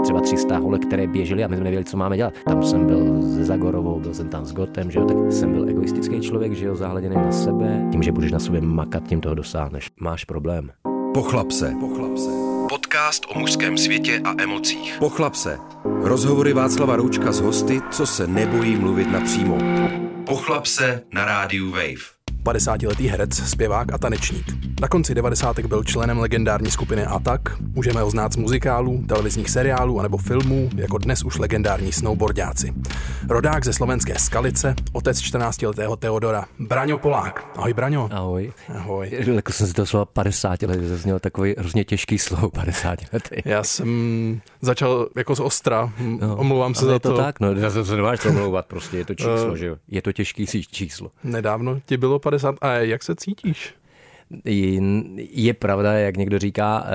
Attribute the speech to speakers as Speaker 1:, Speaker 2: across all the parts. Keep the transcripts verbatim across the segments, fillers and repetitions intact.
Speaker 1: třeba tři sta holek, které běžely a my jsme nevěděli, co máme dělat. Tam jsem byl se Zagorovou, byl jsem tam s Gotem, že jo, tak jsem byl egoistický člověk, že jo, zahleděný na sebe. Tím, že budeš na sobě makat, tím toho dosáhneš. Máš problém.
Speaker 2: Pochlap se. Pochlap se. Podcast o mužském světě a emocích. Pochlap se. Rozhovory Václava Roučka s hosty, co se nebojí mluvit napřímo. Pochlap se na rádiu Wave.
Speaker 3: padesátiletý herec, zpěvák a tanečník. Na konci devadesátek byl členem legendární skupiny Attack, můžeme ho znát z muzikálů, televizních seriálů anebo filmů, jako dnes už legendární snowboardáci. Rodák ze slovenské Skalice, otec čtrnáctiletého Teodora. Braňo Polák. Ahoj, Braňo.
Speaker 1: Ahoj.
Speaker 3: Ahoj.
Speaker 1: Jako jsem si to slova padesát let, zazněl takový hrozně těžký slovo padesát letý.
Speaker 3: Já jsem začal jako z ostra, no, omlouvám se za
Speaker 1: je to.
Speaker 3: to.
Speaker 1: tak, no, zase se nemáš to omlouvat, prostě je to číslo, uh, že jo. Je to těžký číslo.
Speaker 3: Nedávno ti bylo padesát, a jak se cítíš?
Speaker 1: Je pravda, jak někdo říká,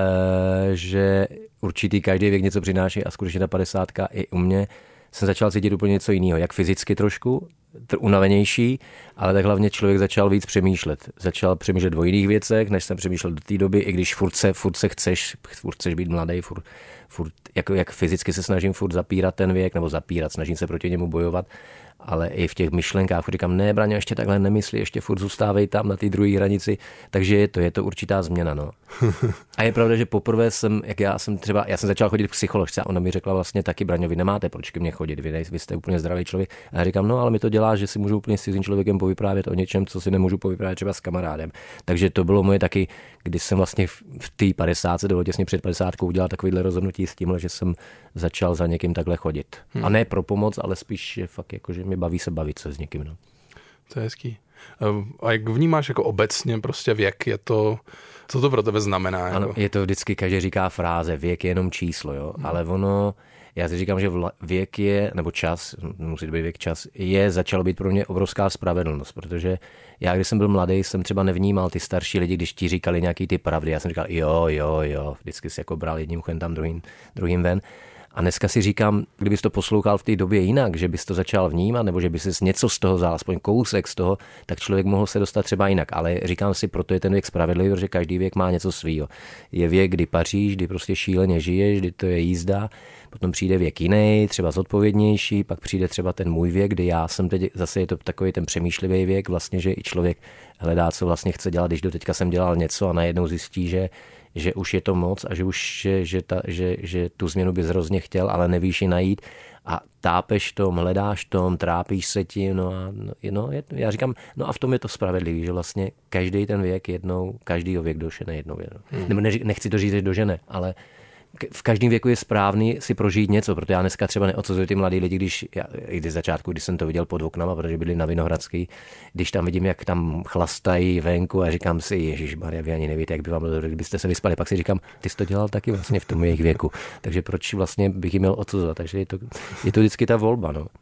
Speaker 1: že určitý každý věk něco přináší a skutečně ta padesátka i u mě jsem začal cítit úplně něco jiného, jak fyzicky trošku, unavenější, ale tak hlavně člověk začal víc přemýšlet. Začal přemýšlet o jiných věcech, než jsem přemýšlel do té doby, i když furt se, furt se chceš, furt chceš být mladý, furt, furt jako, jak fyzicky se snažím furt zapírat ten věk, nebo zapírat, snažím se proti němu bojovat, ale i v těch myšlenkách říkám, ne, Braňo, ještě takhle nemyslí, ještě furt zůstávej tam na té druhé hranici, takže je to, je to určitá změna, no. A je pravda, že poprvé jsem, jak já jsem třeba, já jsem začal chodit k psycholožce a ona mi řekla vlastně taky, Braňo, vy nemáte proč ke mně chodit, vy, ne, vy jste úplně zdravý člověk. A já říkám, no, ale mi to dělá, že si můžu úplně s cizím člověkem povyprávět o něčem, co si nemůžu povyprávět třeba s kamarádem. Takže to bylo moje taky, když jsem vlastně v té padesátce, bylo těsně před padesátkou, udělal takovýhle rozhodnutí s tímhle, že jsem začal za někým takhle chodit. Hmm. A ne pro pomoc, ale spíš fakt jako, že mi baví se bavit se s někým, no.
Speaker 3: To je hezký. A jak vnímáš jako obecně prostě věk, je to, co to pro tebe znamená? Jako?
Speaker 1: Ano, je to vždycky, každý říká fráze, věk je jenom číslo, jo, hmm. ale ono, já si říkám, že věk je, nebo čas, musí být věk čas, je, začalo být pro mě obrovská spravedlnost, protože já, když jsem byl mladý, jsem třeba nevnímal ty starší lidi, když ti říkali nějaký ty pravdy, já jsem říkal, jo, jo, jo, vždycky si jako bral jedním uchem tam, druhým, druhým ven. A dneska si říkám, kdybys to poslouchal v té době jinak, že bys to začal vnímat, nebo že bys si něco z toho vzal, aspoň kousek z toho, tak člověk mohl se dostat třeba jinak. Ale říkám si, proto je ten věk spravedlivý, protože každý věk má něco svýho. Je věk, kdy paříš, kdy prostě šíleně žiješ, kdy to je jízda, potom přijde věk jiný, třeba zodpovědnější, pak přijde třeba ten můj věk, kdy já jsem teď, zase je to takový ten přemýšlivý věk, vlastně, že i člověk hledá, co vlastně chce dělat, když do teďka jsem dělal něco a najednou zjistí, že že už je to moc a že už že, že, ta, že, že tu změnu bys hrozně chtěl, ale nevíš ji najít a tápeš tom, hledáš tom, trápíš se tím, no a no, je, já říkám, no a v tom je to spravedlivý, že vlastně každý ten věk jednou, každýho věk dožene jednou. jednou. Hmm. Nebo ne, nechci to říct, že dožene, ale v každém věku je správný si prožít něco, protože já dneska třeba neodsuzuji ty mladý lidi, když já, i z začátku, když jsem to viděl pod oknama, protože byli na Vinohradský, když tam vidím, jak tam chlastají venku a říkám si, ježišmarja, vy ani nevíte, jak by vám bylo, kdybyste se vyspali, pak si říkám, ty jsi to dělal taky vlastně v tom jejich věku, takže proč vlastně bych jim měl odsuzovat, takže je to, je to vždycky ta volba, no.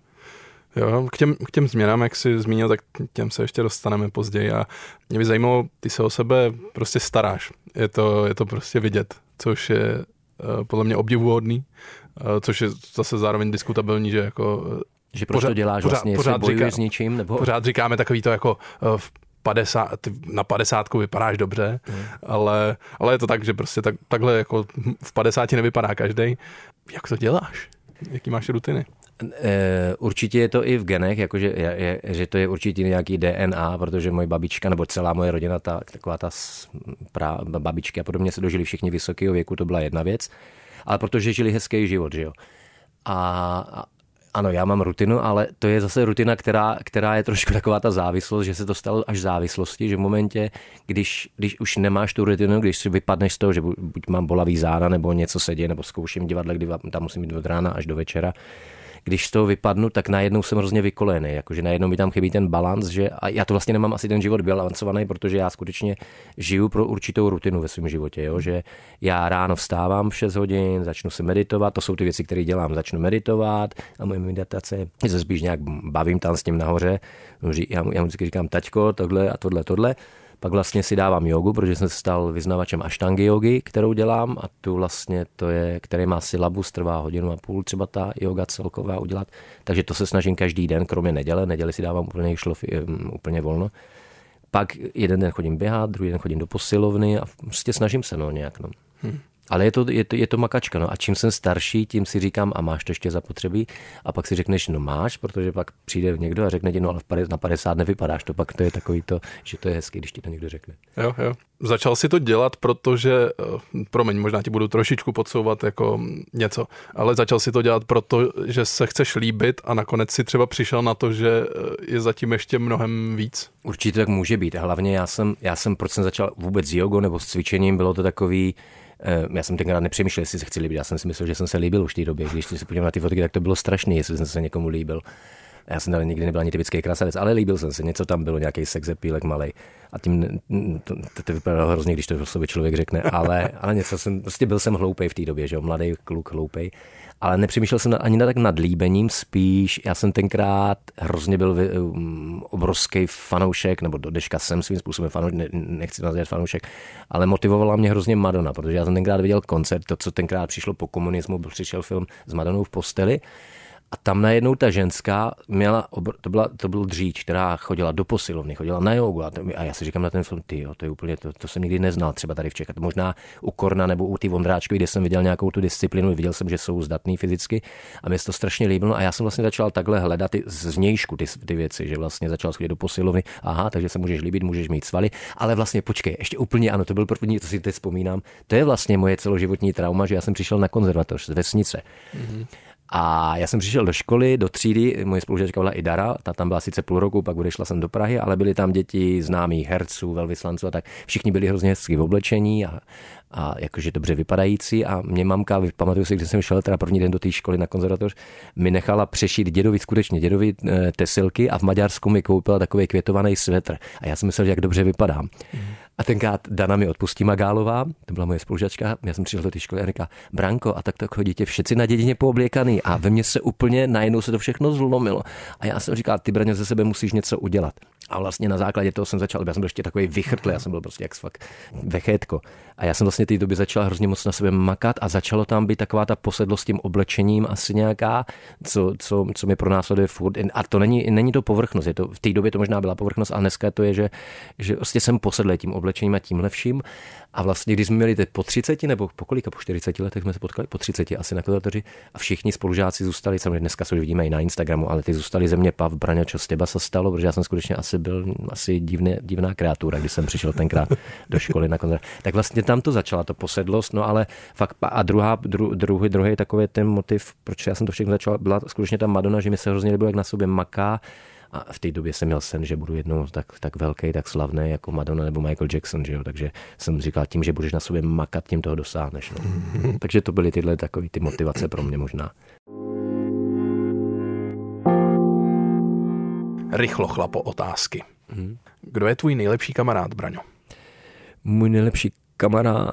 Speaker 3: Jo, k těm, k těm změnám, jak jsi zmínil, tak těm se ještě dostaneme později a mě by zajímalo, ty se o sebe prostě staráš, je to, je to prostě vidět, což je podle mě obdivuhodný, což je zase zároveň diskutabilní, že jako...
Speaker 1: Že proč to děláš
Speaker 3: pořád,
Speaker 1: vlastně,
Speaker 3: pořád
Speaker 1: jestli bojuješ
Speaker 3: říká,
Speaker 1: s ničím, nebo...
Speaker 3: Pořád říkáme takový to jako v padesát, na padesátku vypadáš dobře, hmm. ale, ale je to tak, že prostě tak, takhle jako v padesáti nevypadá každej. Jak to děláš? Jaký máš rutiny?
Speaker 1: Určitě je to i v genech, jakože je, je, že to je určitě nějaký D N A, protože moje babička nebo celá moje rodina, ta, taková ta pra, babičky a podobně se dožili všichni vysokého věku, to byla jedna věc, ale protože žili hezký život, že jo. A ano, já mám rutinu, ale to je zase rutina, která, která je trošku taková ta závislost, že se to stalo až závislosti, že v momentě, když, když už nemáš tu rutinu, když si vypadneš z toho, že buď mám bolavý záda, nebo něco se děje, nebo zkouším divadle, kdy tam musím jít od rána až do večera, když z toho vypadnu, tak najednou jsem hrozně vykolený, jakože najednou mi tam chybí ten balans, že a já to vlastně nemám asi ten život balancovaný, protože já skutečně žiju pro určitou rutinu ve svém životě, jo? Že já ráno vstávám v šest hodin, začnu se meditovat, to jsou ty věci, které dělám, začnu meditovat a moje meditace, já se spíš nějak bavím tam s tím nahoře, já mu, já mu vždycky říkám, taťko, tohle a tohle, tohle. Pak vlastně si dávám jogu, protože jsem se stal vyznavačem aštangy jogy, kterou dělám a tu vlastně to je, který má syllabus, trvá hodinu a půl třeba ta joga celková udělat. Takže to se snažím každý den, kromě neděle. Neděli si dávám úplně šlof, úplně volno. Pak jeden den chodím běhat, druhý den chodím do posilovny a prostě snažím se no nějak. No.
Speaker 3: Hmm.
Speaker 1: Ale je to, je, to, je to makačka, no a čím jsem starší, tím si říkám, a máš to ještě zapotřebí, a pak si řekneš, no máš, protože pak přijde někdo a řekne ti, no ale na padesát nevypadáš, to pak to je takový to, že to je hezký, když ti to někdo řekne.
Speaker 3: Jo, jo. Začal si to dělat, protože, promiň, možná ti budu trošičku podsouvat jako něco, ale začal si to dělat proto, že se chceš líbit a nakonec si třeba přišel na to, že je zatím ještě mnohem víc.
Speaker 1: Určitě tak může být, hlavně já jsem, já jsem, proč jsem začal vůbec s jogou nebo s cvičením, bylo to takový, já jsem tenkrát nepřemýšlel, jestli se chci líbit, já jsem si myslel, že jsem se líbil už v té době, když si podívám na ty fotky, tak to bylo strašné, jestli jsem se někomu líbil. Já jsem tady nikdy nebyl ani typický krasavec, ale líbil jsem se, něco tam bylo, nějaký sexepílek malej. A tím to, to, to vypadalo hrozně, když to o sobě člověk řekne, ale, ale něco jsem, prostě byl jsem hloupej v té době, že jo, mladý kluk hloupej. Ale nepřemýšlel jsem ani na tak nad líbením, spíš já jsem tenkrát hrozně byl um, obrovský fanoušek, nebo do dneška jsem svým způsobem fanoušek, ne, nechci nazvat fanoušek, ale motivovala mě hrozně Madonna, protože já jsem tenkrát viděl koncert, to, co tenkrát přišlo po komunismu, byl přišel film s Madonnou v posteli. A tam najednou ta ženská měla, to, byla, to byl dříč, která chodila do posilovny, chodila na jogu a, to, a já si říkám na ten film, ty jo, to je úplně, to, to jsem nikdy neznal třeba tady v Čechách. Možná u Korna nebo u ty Vondráčkovi, kde jsem viděl nějakou tu disciplínu, viděl jsem, že jsou zdatný fyzicky a mě to strašně líbilo a já jsem vlastně začal takhle hledat ty, zvnějšku ty, ty věci, že vlastně začal chodit do posilovny, aha, takže se můžeš líbit, můžeš mít svaly, ale vlastně počkej, ještě úplně ano, to byl první, to si teď vzpomínám, to je vlastně moje celoživotní trauma, že já jsem přišel na konzervatoř z vesnice. Mm-hmm. A já jsem přišel do školy, do třídy, moje spolužačka byla i Dara, ta tam byla sice půl roku, pak odešla jsem do Prahy, ale byly tam děti známých herců, velvyslanců a tak. Všichni byli hrozně hezky v oblečení a, a jakože dobře vypadající a mě mamka, pamatuju si, když jsem šel teda první den do té školy na konzervatoř, mi nechala přešít dědovi, skutečně dědovi e, tesilky a v Maďarsku mi koupila takový květovaný svetr. A já jsem myslel, že jak dobře vypadám. Mm. A tenkrát Dana mi odpustí Magálová, to byla moje spolužačka, já jsem přišel do té školy a říká, Branko, a tak tak chodíte všetci na dědině poobliekaný a ve mně se úplně najednou se to všechno zlomilo. A já jsem říkal, ty Braňo, ze sebe musíš něco udělat. A vlastně na základě toho jsem začal, já jsem byl ještě takový vychrtlý, já jsem byl prostě jak fakt vechétko. A já jsem vlastně té doby začal hrozně moc na sebe makat a začalo tam být taková ta posedlost tím oblečením asi nějaká, co, co, co mi pronásleduje furt. A to není, není to povrchnost, je to, v té době to možná byla povrchnost, a dneska to je, že, že vlastně jsem posedlý tím oblečením a tímhle vším. A vlastně, když jsme měli teď po třiceti nebo po kolika, po čtyřiceti letech jsme se potkali, po třiceti asi na konzervatoři a všichni spolužáci zůstali, samozřejmě dneska se už vidíme i na Instagramu, ale ty zůstali ze mě, Pav, Braňo, čo z těba se stalo, protože já jsem skutečně asi byl asi divný, divná kreatura, když jsem přišel tenkrát do školy na konzervatoři. Tak vlastně tam to začala to posedlost, no ale fakt a druhá, dru, druhý, druhý takový ten motiv, proč já jsem to všechno začal, byla skutečně ta Madonna, že mi se hrozně líbilo, jak na sobě maká. A v té době jsem měl sen, že budu jednou tak, tak velký, tak slavný jako Madonna nebo Michael Jackson, že jo? Takže jsem říkal, tím, že budeš na sobě makat, tím toho dosáhneš. No. Takže to byly tyhle takové ty motivace pro mě možná.
Speaker 3: Rychlo, chlapo, otázky. Kdo je tvůj nejlepší kamarád, Braňo?
Speaker 1: Můj nejlepší kamarád...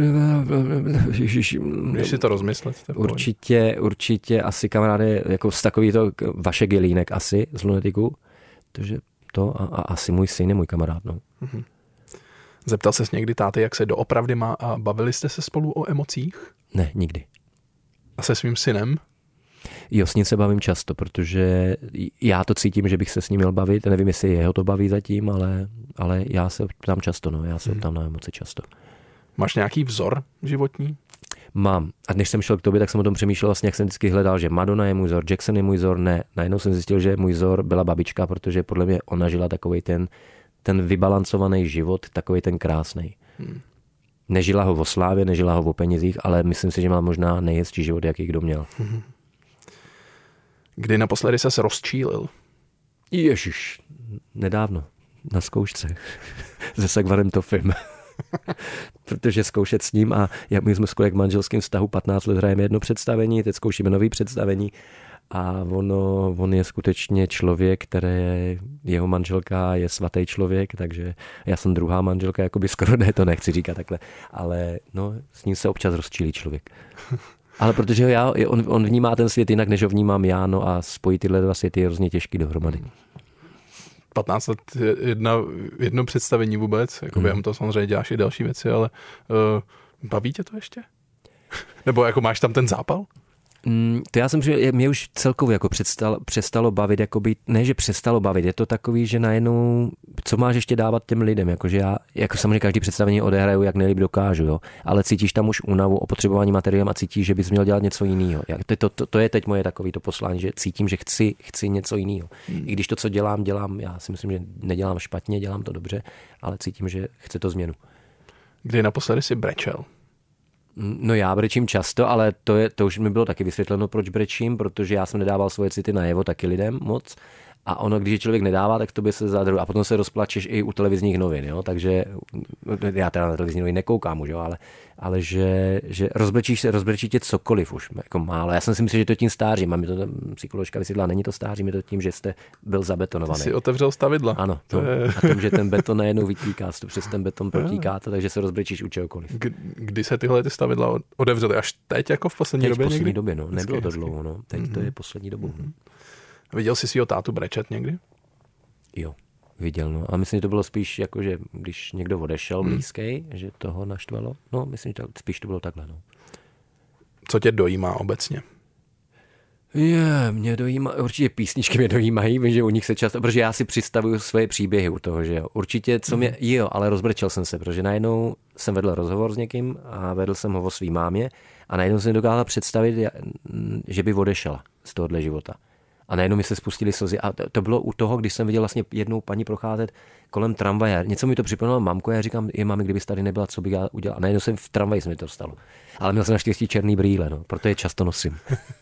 Speaker 3: Když si to rozmyslet. To
Speaker 1: určitě, určitě asi kamarád je jako z takový to Vašek Jelínek asi z Lunetiku. Takže to a, a asi můj syn je můj kamarád. No.
Speaker 3: Mm-hmm. Zeptal ses někdy táty, jak se doopravdy má a bavili jste se spolu o emocích?
Speaker 1: Ne, nikdy.
Speaker 3: A se svým synem?
Speaker 1: Jo, s ním se bavím často, protože já to cítím, že bych se s ním měl bavit. Nevím, jestli jeho to baví zatím, ale, ale já se ptám často, no. Já se ptám hmm. na emoce často.
Speaker 3: Máš nějaký vzor životní?
Speaker 1: Mám. A než jsem šel k tobě, tak jsem o tom přemýšlel, vlastně, jak jsem vždycky hledal, že Madonna je můj vzor, Jackson je můj vzor. Ne, najednou jsem zjistil, že můj vzor byla babička, protože podle mě ona žila takovej ten, ten vybalancovaný život, takovej ten krásnej. Hmm. Nežila ho o slávě, nežila ho o penězích, ale myslím si, že má možná nejhezčí život, jaký kdo měl. Hmm.
Speaker 3: Kdy naposledy ses rozčílil?
Speaker 1: Ježiš, nedávno, na zkoušce, se Sagvarem Tofim. Protože zkoušet s ním a jak my jsme skoro k manželským vztahu patnáct let hrajeme jedno představení, teď zkoušíme nový představení a ono, on je skutečně člověk, který jeho manželka je svatý člověk, takže já jsem druhá manželka, jakoby skoro ne, to nechci říkat takhle, ale no, s ním se občas rozčílí člověk. Ale protože já, on, on vnímá ten svět jinak, než ho vnímám já, no a spojit tyhle dva světy je hrozně těžký dohromady.
Speaker 3: patnáct let jedna, jedno představení vůbec, jako během hmm. toho samozřejmě děláš i další věci, ale uh, baví tě to ještě? Nebo jako máš tam ten zápal?
Speaker 1: Mm, to já jsem, že mě už celkově jako přestalo, přestalo bavit, jakoby, ne, že přestalo bavit, je to takový, že najednou, co máš ještě dávat těm lidem, jakože já, jako samozřejmě každý představení odehraju, jak nejlíp dokážu, jo, ale cítíš tam už únavu, opotřebování materiálem a cítíš, že bys měl dělat něco jiného. To, to, to, to je teď moje takový to poslání, že cítím, že chci, chci něco jiného. Hmm. I když to, co dělám, dělám, já si myslím, že nedělám špatně, dělám to dobře, ale cítím, že chci to změnu.
Speaker 3: Kdy naposledy si brečel?
Speaker 1: No já brečím často, ale to, je, to už mi bylo taky vysvětleno, proč brečím, protože já jsem nedával svoje city najevo taky lidem moc. A ono, když člověk nedává, tak to by se zadru. A potom se rozplačeš i u televizních novin, jo? Takže já teda na televizní noviny nekoukám už, jo? ale, ale že, že rozbrečíš se, rozbrečí tě cokoliv už, jako málo. Já jsem si myslel, že to tím stářím. A mi to psycholožka vysvětlila, není to stářím, je to tím, že jste byl zabetonovaný.
Speaker 3: Ty jsi otevřel stavidla.
Speaker 1: Ano, to, to je... a tím, že ten beton najednou vytíká, přes ten beton protíká to, takže se rozbrečíš u čehokoliv.
Speaker 3: Kdy se tyhle ty stavidla otevřely? Až teď, jako v poslední
Speaker 1: teď
Speaker 3: době?
Speaker 1: v poslední
Speaker 3: někdy?
Speaker 1: době, no. Nebylo to
Speaker 3: hezky.
Speaker 1: dlouho, no. Teď mm-hmm. to je poslední dobu. Mm-hmm.
Speaker 3: Viděl jsi svýho tátu brečet někdy?
Speaker 1: Jo, viděl, no. A myslím, že to bylo spíš jako, že když někdo odešel hmm. blízký, že toho naštvalo. No, myslím, že to, spíš to bylo takhle, no.
Speaker 3: Co tě dojímá obecně?
Speaker 1: Je, mě dojímá, určitě písničky mě dojímají, vím, že u nich se často, protože já si představuju svoje příběhy u toho, že jo. Určitě, co mě, hmm. jo, ale rozbrečel jsem se, protože najednou jsem vedl rozhovor s někým a vedl jsem ho o svý mámě a najednou jsem dokázal představit, že by odešla z tohohle života. A najednou mi se spustily slzy. A to bylo u toho, když jsem viděl vlastně jednou paní procházet kolem tramvaje. Něco mi to připomínalo mamku, já říkám, je mami, kdybys tady nebyla, co bych já udělal. A najednou jsem v tramvaji se mi to stalo. Ale měl jsem naštěstí černý brýle, no, proto je často nosím.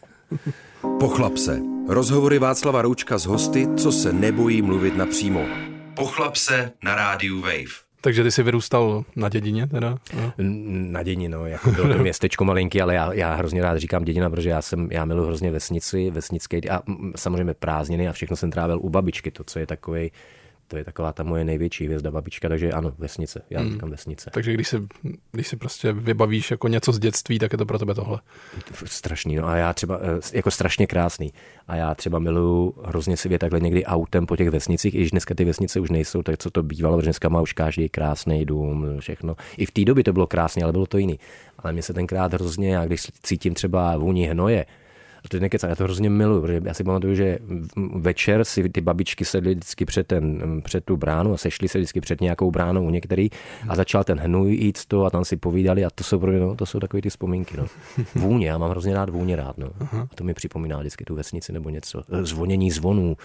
Speaker 2: Pochlap se. Rozhovory Václava Roučka s hosty, co se nebojí mluvit napřímo. Pochlap se na rádiu Wave.
Speaker 3: Takže ty jsi vyrůstal na dědině teda? No.
Speaker 1: Na dědině, no, jako bylo to městečko malinký, ale já, já hrozně rád říkám dědina, protože já jsem, já miluji hrozně vesnici, vesnické a samozřejmě prázdniny a všechno jsem trávil u babičky, to, co je takovej, to je taková ta moje největší hvězda babička, takže ano, vesnice, já hmm. říkám vesnice.
Speaker 3: Takže když si, když si prostě vybavíš jako něco z dětství, tak je to pro tebe tohle.
Speaker 1: Strašný, no a já třeba, jako strašně krásný. A já třeba miluju hrozně si vědět takhle někdy autem po těch vesnicích, i když dneska ty vesnice už nejsou, tak co to bývalo, protože dneska má už každý krásný dům, všechno. I v té době to bylo krásné, ale bylo to jiný. Ale mě se tenkrát hrozně, já když cítím třeba vůni hnoje, a to je nekecám, já to hrozně miluju, protože já si pamatuju, že večer si ty babičky sedly vždycky před, ten, před tu bránu a sešly se vždycky před nějakou bránou u některý a začal ten hnůj jít to a tam si povídali a to jsou pro mě, no, to jsou takové ty vzpomínky, no. Vůně, já mám hrozně rád vůně rád, no. A to mi připomíná vždycky tu vesnici nebo něco. Zvonění zvonů,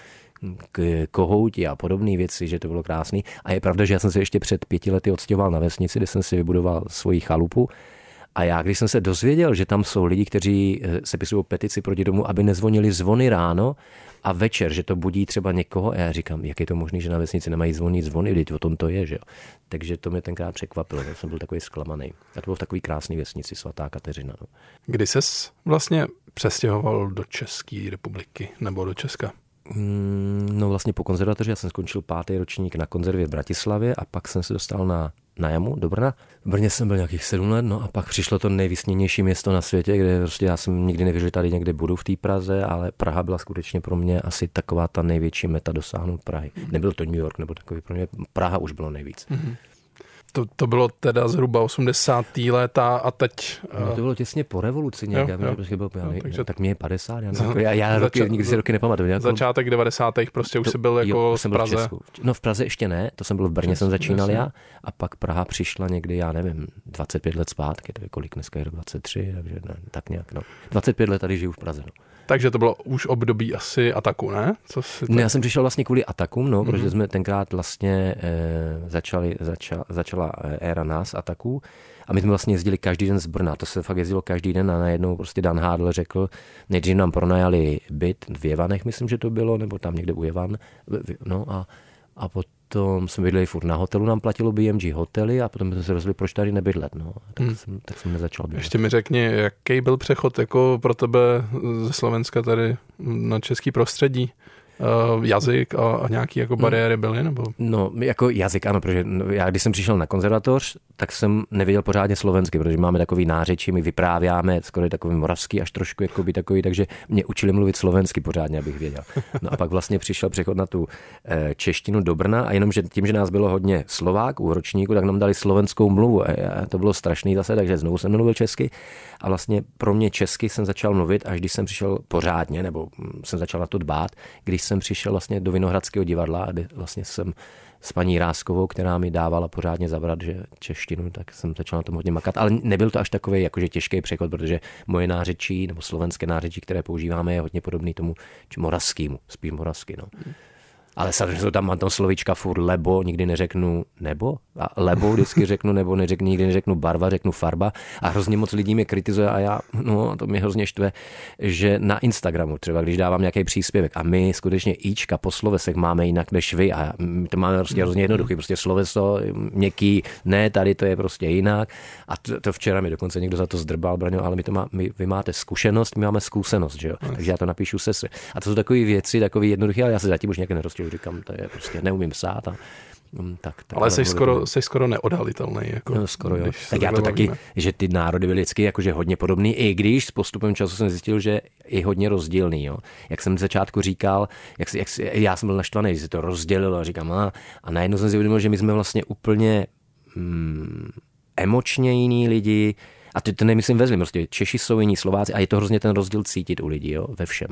Speaker 1: k kohouti a podobné věci, že to bylo krásný. A je pravda, že já jsem se ještě před pěti lety odstěhoval na vesnici, kde jsem si vybudoval svoji chalupu. A já, když jsem se dozvěděl, že tam jsou lidi, kteří sepisují petici proti tomu, aby nezvonili zvony ráno a večer, že to budí třeba někoho, a já říkám, jak je to možné, že na vesnici nemají zvonit zvony, vždyť o tom to je, že jo. Takže to mě tenkrát překvapilo, já jsem byl takový zklamaný. A to bylo v takový krásný vesnici, svatá Kateřina. No.
Speaker 3: Kdy ses vlastně přestěhoval do České republiky nebo do Česka?
Speaker 1: No vlastně po konzervatoři, já jsem skončil pátý ročník na konzervě v Bratislavě a pak jsem se dostal na na Jamu, do Brna. V Brně jsem byl nějakých sedm let, no a pak přišlo to nejvysněnější město na světě, kde prostě já jsem nikdy nevěřil, že tady někde budu v té Praze, ale Praha byla skutečně pro mě asi taková ta největší meta dosáhnout Prahy. Nebyl to New York, nebo takový pro mě, Praha už bylo nejvíc. Mm-hmm.
Speaker 3: To, to bylo teda zhruba osmdesátá léta a teď...
Speaker 1: No, to bylo těsně po revoluci nějak, jo, já jo. Byl, já, no, takže... tak mě je padesát, já, za, já, já roky, zača- nikdy si roky nepamatuju. Nějakou...
Speaker 3: Začátek devadesátých prostě už to, jsi byl jako
Speaker 1: jo,
Speaker 3: z Praze.
Speaker 1: V Česku. No v Praze ještě ne, to jsem byl v Brně, jsem začínal já a pak Praha přišla někdy, já nevím, dvacet pět let zpátky, to je kolik dneska je rok dvacet tři, takže ne, tak nějak, no. dvacet pět let tady žiju v Praze, no.
Speaker 3: Takže to bylo už období asi Ataku, ne? Co si
Speaker 1: tak... Ne, já jsem přišel vlastně kvůli Atakům, no, mm-hmm. protože jsme tenkrát vlastně e, začali, zača, začala éra nás Ataků a my jsme vlastně jezdili každý den z Brna, to se fakt jezdilo každý den a najednou prostě Dan Hádl řekl, nejdřív nám pronajali byt v Jevanech, myslím, že to bylo, nebo tam někde u Jevan, no a, a potom jsme bydleli furt na hotelu, nám platilo B M G hotely a potom jsme se rozhodli, proč tady nebydlet, no. Tak, hmm. jsem, tak jsem nezačal bydlet.
Speaker 3: Ještě mi řekni, jaký byl přechod jako pro tebe ze Slovenska tady na český prostředí? uh, jazyk a, a nějaký jako bariéry byly? Nebo?
Speaker 1: No, jako jazyk ano, protože já když jsem přišel na konzervatoř, tak jsem nevěděl pořádně slovensky, protože máme takový nářečí, my vyprávěme skoro takový moravský až trošku jakoby takový, takže mě učili mluvit slovensky pořádně, abych věděl. No a pak vlastně přišel přechod na tu češtinu do Brna a jenom že tím, že nás bylo hodně Slováků u ročníku, tak nám dali slovenskou mluvu a to bylo strašný zase, takže znovu jsem mluvil česky a vlastně pro mě česky jsem začal mluvit, až když jsem přišel pořádně, nebo jsem začal na to dbát, když jsem přišel vlastně do Vinohradského divadla a vlastně jsem s paní Ráskovou, která mi dávala pořádně zabrat, že češtinu, tak jsem začal na tom hodně makat. Ale nebyl to až takový jakože těžký přechod, protože moje nářečí nebo slovenské nářečí, které používáme, je hodně podobný tomu moravskému, spíš moravsky. No. Ale samozřejmě tam mám tam slovíčka furt lebo, nikdy neřeknu nebo, a lebo vždycky řeknu nebo, neřeknu, nikdy neřeknu barva, řeknu farba a hrozně moc lidí mě kritizuje a já, no to mě hrozně štve, že na Instagramu třeba, když dávám nějaký příspěvek a my skutečně íčka po slovesech máme jinak než vy a my to máme prostě hrozně jednoduchý, prostě sloveso, měkký, ne, tady to je prostě jinak a to, to včera mi dokonce někdo za to zdrbal, Braňo, ale my to má, my, vy máte zkušenost, my máme zkušenost, že jo, takže já to napíšu sestře. A to jsou takové věci, takové jednoduché, ale já se zatím už nějak nerozčil. Říkám, to je prostě neumím psát. A, tak, tak,
Speaker 3: ale jsi skoro, jsi skoro neodhalitelný. Jako,
Speaker 1: no, skoro jo. Tak já to taky, že ty národy byly vždycky jakože hodně podobný, i když s postupem času jsem zjistil, že je hodně rozdílný. Jo. Jak jsem z začátku říkal, jak, jak, já jsem byl naštvaný, že se to rozdělilo a říkám, a, a najednou jsem si uvědomil, že my jsme vlastně úplně mm, emočně jiní lidi. A to, to nemyslím ve zlým, prostě Češi jsou jiní, Slováci a je to hrozně ten rozdíl cítit u lidí, jo, ve všem.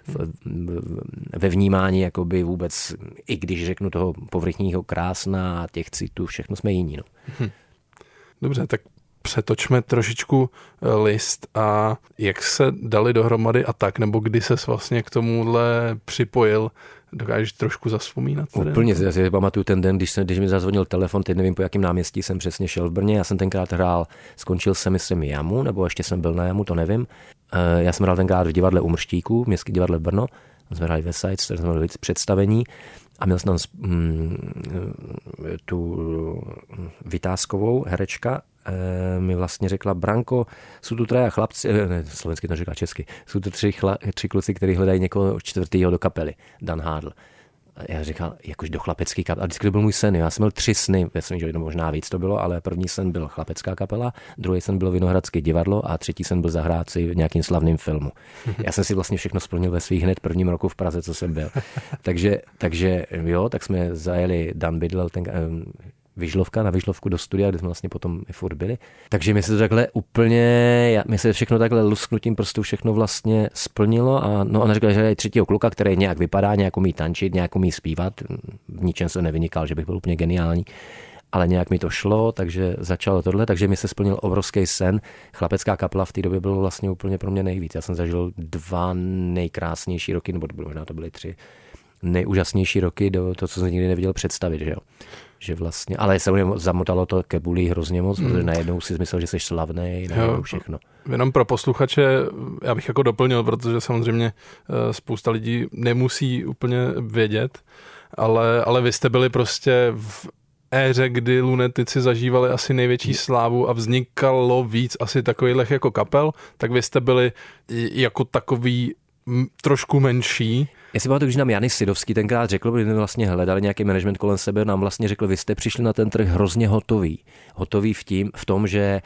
Speaker 1: Ve vnímání jakoby vůbec, i když řeknu toho povrchního krásna, těch citů, všechno jsme jiní. No.
Speaker 3: Dobře, tak přetočme trošičku list a jak se dali dohromady a tak, nebo kdy ses vlastně k tomuhle připojil, dokážeš trošku zavzpomínat?
Speaker 1: Úplně, já si pamatuju ten den, když, se, když mi zazvonil telefon, teď nevím, po jakém náměstí jsem přesně šel v Brně, já jsem tenkrát hrál, skončil jsem myslím Jamu, nebo ještě jsem byl na Jamu, to nevím. Já jsem hrál tenkrát v divadle u Mrštíků, v Městském divadle v Brno, jsme hráli ve Sides, jsme měli představení a měl jsem tam mm, tu Vytázkovou herečka, mi vlastně řekla, Branko, jsou tu traja chlapci, ne, slovensky to říká česky, jsou tu tři, chla, tři kluci, kteří hledají někoho čtvrtýho do kapely, Dan Hádl. A já říkal, jakož do chlapecký kapely, a vždycky to byl můj sen, já jsem měl tři sny, já jsem že možná víc to bylo, ale první sen byl chlapecká kapela, druhý sen byl Vinohradské divadlo a třetí sen byl zahrát si v nějakým slavným filmu. Já jsem si vlastně všechno splnil ve svých hned prvním roku v Praze, co jsem byl. takže, takže jo, tak jsme zajeli, Dan bydlel ten, Vyžlovka, na Vyžlovku do studia, kde jsme vlastně potom i furt byli. Takže mi se to takhle úplně, mi se všechno takhle lusknutím prstů všechno vlastně splnilo a no ona řekla, že je třetího kluka, který nějak vypadá, nějak umí tančit, nějak umí zpívat, v ničem se nevynikal, že bych byl úplně geniální, ale nějak mi to šlo, takže začalo tohle, takže mi se splnil obrovský sen. Chlapecká kapela v té době bylo vlastně úplně pro mě nejvíc. Já jsem zažil dva nejkrásnější roky, nebo možná to byly tři nejúžasnější roky do toho, co jsem nikdy neviděl představit, že jo. Že vlastně, ale se mě zamotalo to kebulí hrozně moc, mm. protože najednou si myslel, že jsi slavnej, najednou všechno.
Speaker 3: Jenom pro posluchače, já bych jako doplnil, protože samozřejmě spousta lidí nemusí úplně vědět, ale, ale vy jste byli prostě v éře, kdy lunetici zažívali asi největší slávu a vznikalo víc asi takových jako kapel, tak vy jste byli jako takový trošku menší.
Speaker 1: Já si pamatuju, že nám Janis Sidovský tenkrát řekl, protože jsme vlastně hledali nějaký management kolem sebe, nám vlastně řekl, vy jste přišli na ten trh hrozně hotový. Hotový v, tím, v tom, že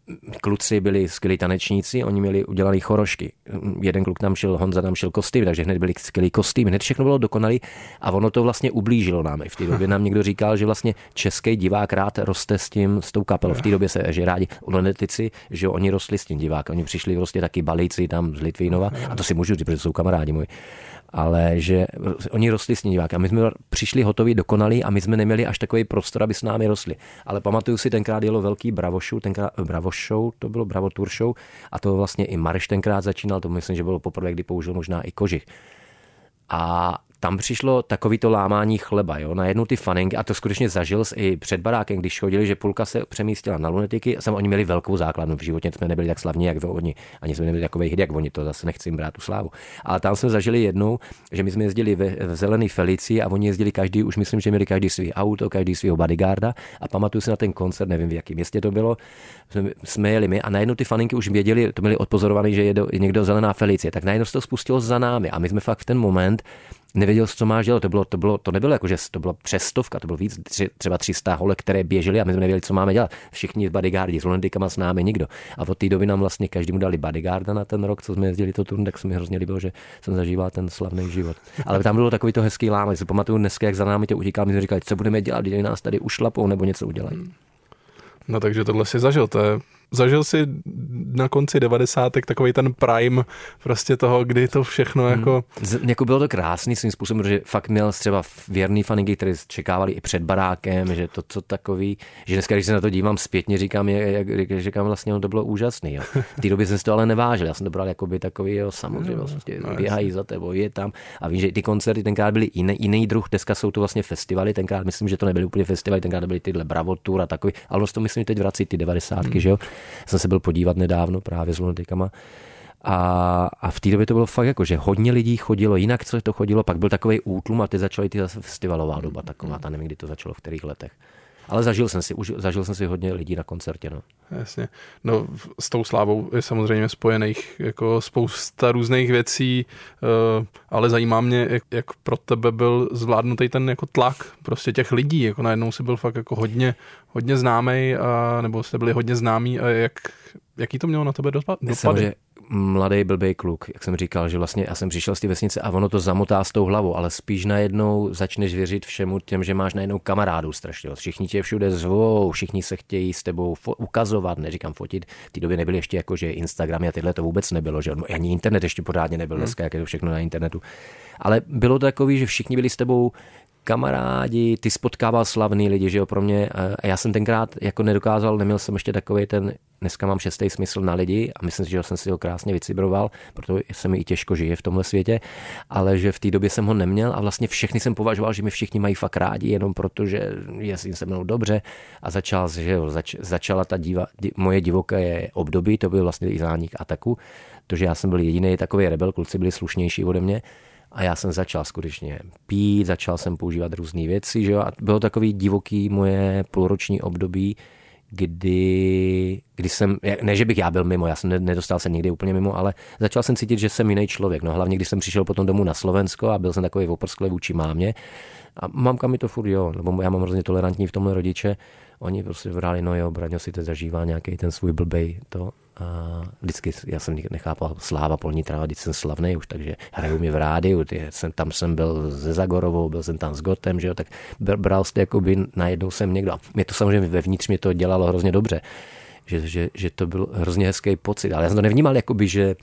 Speaker 1: kluci byli skvělí tanečníci, oni měli udělaný chorošky. Jeden kluk tam šel, Honza tam šel kostým, takže hned byli skvělý kostým, hned všechno bylo dokonalý a ono to vlastně ublížilo nám. I v té době nám někdo říkal, že vlastně český divák rád roste s tím, s tou kapelou. V té době se, že rádi lunetici, že oni rostli s tím divákem. Oni přišli prostě taky balíci tam z Litvínova a to si můžu říct, protože jsou kamarádi moji. Ale že oni rostli s tím diváky a my jsme přišli hotoví, dokonalí a my jsme neměli až takový prostor, aby s námi rostli. Ale pamatuju si, tenkrát jelo velký Bravo Show, tenkrát Bravo Show, to bylo Bravo Tour Show a to vlastně i Mareš tenkrát začínal, to myslím, že bylo poprvé, kdy použil možná i kožich. A tam přišlo takovýto lámání chleba, jo, najednou ty faninky, a to skutečně zažil i před barákem, když chodili, že půlka se přemístila na lunetiky, a sam oni měli velkou základnu v životě, jsme nebyli tak slavní, jak oni, ani jsme nebyli takový hit, jak oni, to zase nechci jim brát tu slávu. Ale tam jsme zažili jednou, že my jsme jezdili ve, v zelený Felici a oni jezdili každý, už myslím, že měli každý svý auto, každý svého bodyguarda a pamatuju si na ten koncert, nevím v jakém městě to bylo, jsme, jsme jeli my a najednou ty faninky už věděli, to měli odpozorovaný, že je někdo zelená Felicie, tak najednou se to spustilo za námi a my jsme fakt v ten moment nevěděl, co máš dělat. To bylo, to bylo, to nebylo jako, že to byla přes stovka, to bylo víc, tři, třeba tři sta holek, které běžely a my jsme nevěděli, co máme dělat. Všichni bodyguardi, s Londýkama s námi nikdo. A od té doby nám vlastně každému dali bodyguarda na ten rok, co jsme jezdili to turn, tak se mi hrozně líbilo, že jsem zažíval ten slavný život. Ale tam bylo takový to hezký láma, si pamatuju dneska, jak za námi to utíkal, my jsme říkali, co budeme dělat, když nás tady ušlapou nebo něco udělají.
Speaker 3: No takže tohle si zažil, to je... Zažil si na konci devadesátek takový ten prime prostě toho, kdy to všechno jako...
Speaker 1: Hmm. Jako bylo to krásný svým způsobem, protože fakt měl třeba věrný faninky, kteří čekávali i před barákem, že to co takový, že dneska, když se na to dívám zpětně, říkám, jak, jak říkám vlastně, no to bylo úžasný. Jo. V té době jsem si to ale nevážil, já jsem to bral jako by takový, jo, samozřejmě, no, vlastně, no, běhají za tebou, je tam. A vím, že ty koncerty tenkrát byly jiný, jiný druh, dneska jsou to vlastně festivaly, tenkrát myslím, že to nebyly úplně festivaly, tenkrát byly tyhle Bravo Tour a takový, ale to myslím, teď vrací ty devadesátky, hmm. že jo. Jsem se byl podívat nedávno právě s lunatykama a, a v té době to bylo fakt jako, že hodně lidí chodilo, jinak co to chodilo, pak byl takovej útlum a ty začaly ty zase festivalová doba taková, ta nevím, kdy to začalo, v kterých letech. Ale zažil jsem si, už, zažil jsem si hodně lidí na koncertě. No.
Speaker 3: Jasně. No s tou slávou je samozřejmě spojených jako spousta různých věcí, uh, ale zajímá mě, jak, jak pro tebe byl zvládnutý ten jako tlak prostě těch lidí, jako najednou si byl fakt jako hodně, hodně známej, a, nebo jste byli hodně známí a jak, jaký to mělo na tebe dopady?
Speaker 1: Samozřejmě mladý blbej kluk, jak jsem říkal, že vlastně já jsem přišel z té vesnice a ono to zamotá s tou hlavou, ale spíš najednou začneš věřit všemu těm, že máš najednou kamarádů strašně. Všichni tě všude zvou, všichni se chtějí s tebou fo- ukazovat, neříkám fotit. V té době nebyly ještě jako, že Instagramy a tyhle to vůbec nebylo, že ani internet ještě pořádně nebyl dneska, jak je to všechno na internetu. Ale bylo to takový, že všichni byli s tebou kamarádi, ty spotkával slavný lidi, že jo, pro mě. A já jsem tenkrát jako nedokázal, neměl jsem ještě takový ten, dneska mám šestý smysl na lidi a myslím si, že jsem si ho krásně vycibroval, protože se mi i těžko žije v tomhle světě, ale že v té době jsem ho neměl a vlastně všechny jsem považoval, že mi všichni mají fakt rádi, jenom protože je se mnou dobře a začal, že jo, zač, začala ta diva, di, moje divoké období, to byl vlastně i zánik Ataku, to, že já jsem byl jediný takový rebel, kluci byli slušnější ode mě. A já jsem začal skutečně pít, začal jsem používat různé věci, že jo? A bylo takový divoký moje půlroční období, kdy, kdy jsem, ne, že bych já byl mimo, já jsem nedostal se nikdy úplně mimo, ale začal jsem cítit, že jsem jiný člověk. No hlavně, když jsem přišel potom domů na Slovensko a byl jsem takový oprsklý vůči mámě. A mamka mi to furt, jo, nebo já mám hrozně tolerantní v tomhle rodiče. Oni prostě vrali, no jo, Braňo si to zažívá nějaký ten svůj blbej to. A vždycky, já jsem nechápal, Sláva Polní tráva, když jsem slavnej už, takže hraju mi v rádiu, ty, jsem, tam jsem byl se Zagorovou, byl jsem tam s Gotem, že jo, tak bral jste jakoby, najednou jsem někdo, a mě to samozřejmě vevnitř mě to dělalo hrozně dobře, že, že, že to byl hrozně hezký pocit, ale já jsem to nevnímal jakoby, že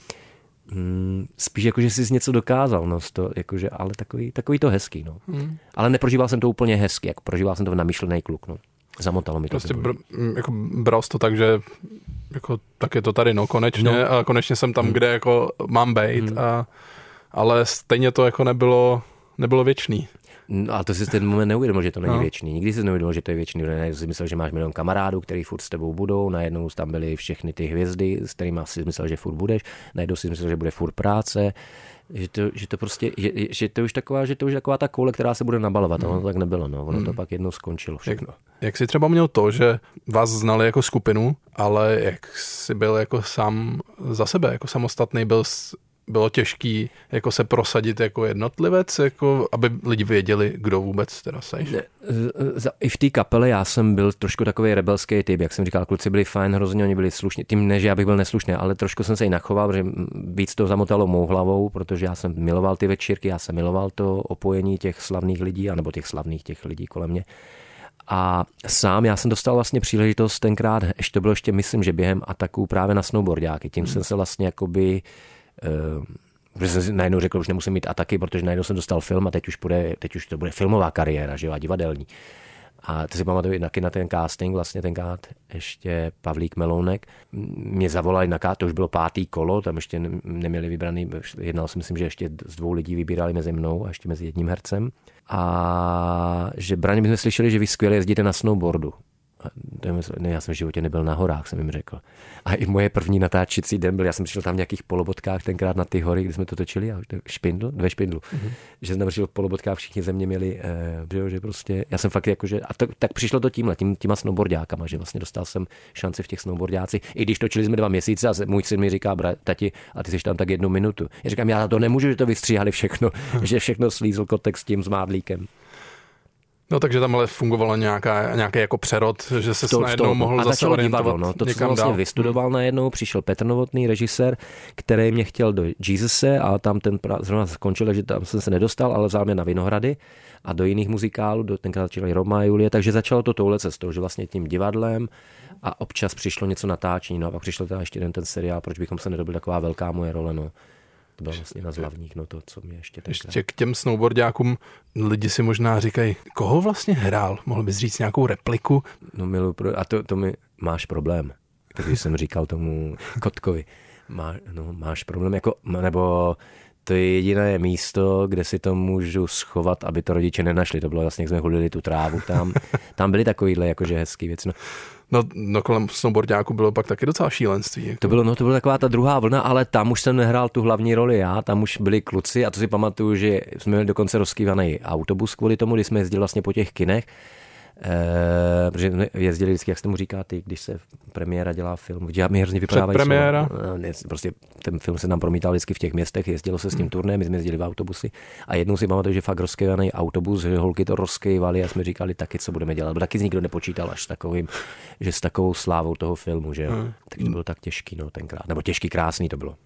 Speaker 1: mm, spíš jako, že jsi něco dokázal, no, to, jakože, ale takový, takový to hezký, no. Hmm. Ale neprožíval jsem to úplně hezky, jako prožíval jsem to namyšlený kluk, no. Zamotalo mi to.
Speaker 3: Prostě br, jako bral jsi to tak, že jako, tak je to tady, no, konečně, no. A konečně jsem tam, hmm. kde jako mám bejt, hmm. a, ale stejně to jako nebylo, nebylo věčný.
Speaker 1: No a to si ten moment neuvědomil, že to není no. věčný. Nikdy si neuvědomil, že to je věčný. Najednou si myslel, že máš milion kamarádů, který furt s tebou budou, najednou tam byly všechny ty hvězdy, s kterými si myslel, že furt budeš, najednou si myslel, že bude furt práce, že to, že to prostě, že, že to už taková, že to už taková ta koule, která se bude nabalovat. Hmm. Ono to tak nebylo, no. Ono hmm. to pak jednou skončilo všechno.
Speaker 3: Jak, jak jsi třeba měl to, že vás znali jako skupinu, ale jak jsi byl jako sám za sebe, jako samostatný, byl bylo těžký jako se prosadit jako jednotlivec, jako aby lidi věděli, kdo vůbec teda seš?
Speaker 1: I v té kapele já jsem byl trošku takový rebelský typ, jak jsem říkal, kluci byli fajn, hrozně, oni byli slušní, tím ne, že já bych byl neslušný, ale trošku jsem se i nachoval, protože víc to zamotalo mou hlavou, protože já jsem miloval ty večírky, já jsem miloval to opojení těch slavných lidí, anebo těch slavných těch lidí kolem mě. A sám já jsem dostal vlastně příležitost tenkrát, ještě to bylo ještě, myslím, že během Ataku právě na snowboardiáky, tím hmm. jsem se vlastně jakoby protože jsem si najednou řekl, už nemusím mít Ataky, protože najednou jsem dostal film a teď už, bude, teď už to bude filmová kariéra, že jo, a divadelní. A ty si pamatuju taky na ten casting, vlastně tenkrát ještě Pavlík Melounek mě zavolali na to už bylo pátý kolo, tam ještě neměli vybraný, jednal jsem, myslím, že ještě z dvou lidí vybírali mezi mnou a ještě mezi jedním hercem. A že Braně, my jsme slyšeli, že vy skvěle jezdíte na snowboardu. ne, já jsem v životě nebyl na horách, jsem jim řekl. A i moje první natáčecí den byl, já jsem přišel tam v nějakých polobotkách tenkrát na ty hory, kde jsme to točili, a špindl, dvě špindlu, mm-hmm. že jsem přišel v polobotkách, všichni ze mě měli, eh, že prostě, já jsem fakt jakože, a to, tak přišlo to tímhle, tím, těma snowboardákama, že vlastně dostal jsem šanci v těch snowboardácích, i když točili jsme dva měsíce a můj syn mi říká, brat, tati, a ty jsi tam tak jednu minutu. Já říkám, já to nemůžu, že to vystříhali všechno, že všechno slízl kotek s tím zmádlíkem.
Speaker 3: No takže tam ale fungovalo nějaká, nějaký jako přerod, že se najednou mohl
Speaker 1: a
Speaker 3: zase orientovat
Speaker 1: no. To, co jsem vlastně dál. vystudoval hmm. najednou, přišel Petr Novotný, režisér, který mě chtěl do Jesus'e a tam ten zrovna skončil, že tam jsem se nedostal, ale vzal mě na Vinohrady a do jiných muzikálů, do, tenkrát začali Roma a Julie, takže začalo to touhle cestou, že vlastně tím divadlem a občas přišlo něco natáčení, no a pak přišel teda ještě jeden ten seriál, proč bychom se nedobili, taková velká moje role, no. To bylo vlastně na z hlavních, no to, co mě ještě tenkrát.
Speaker 3: Ještě k těm snowboardákům lidi si možná říkají, koho vlastně hrál? Mohl bys říct nějakou repliku?
Speaker 1: No miluji, a to, to mi máš problém. Takže jsem říkal tomu Kotkovi, má, no, máš problém, jako, nebo to je jediné místo, kde si to můžu schovat, aby to rodiče nenašli. To bylo vlastně, jak jsme hulili tu trávu tam. Tam byly takovýhle jakože hezký věci. No.
Speaker 3: No, no kolem snowboardáku bylo pak taky docela šílenství. Jako.
Speaker 1: To bylo, no to byla taková ta druhá vlna, ale tam už jsem nehrál tu hlavní roli já, tam už byli kluci a to si pamatuju, že jsme měli dokonce rozkývaný autobus kvůli tomu, když jsme jezdili vlastně po těch kinech, e, protože jezdili vždycky, jak se tomu říká, ty, když se premiéra dělá film, kde mi hrozně vypadávají.
Speaker 3: Předpremiéra?
Speaker 1: Ne, prostě ten film se nám promítal vždycky v těch městech, jezdilo se s tím turné, my jsme jezdili v autobusy a jednou si pamatuju, že fakt rozkývaný autobus, že holky to rozkývaly a jsme říkali taky, co budeme dělat, bo taky nikdo nepočítal až s takovým, že s takovou slávou toho filmu, že jo. Hmm. Takže to bylo tak těžký, no, tenkrát, nebo těžký, krásný to bylo.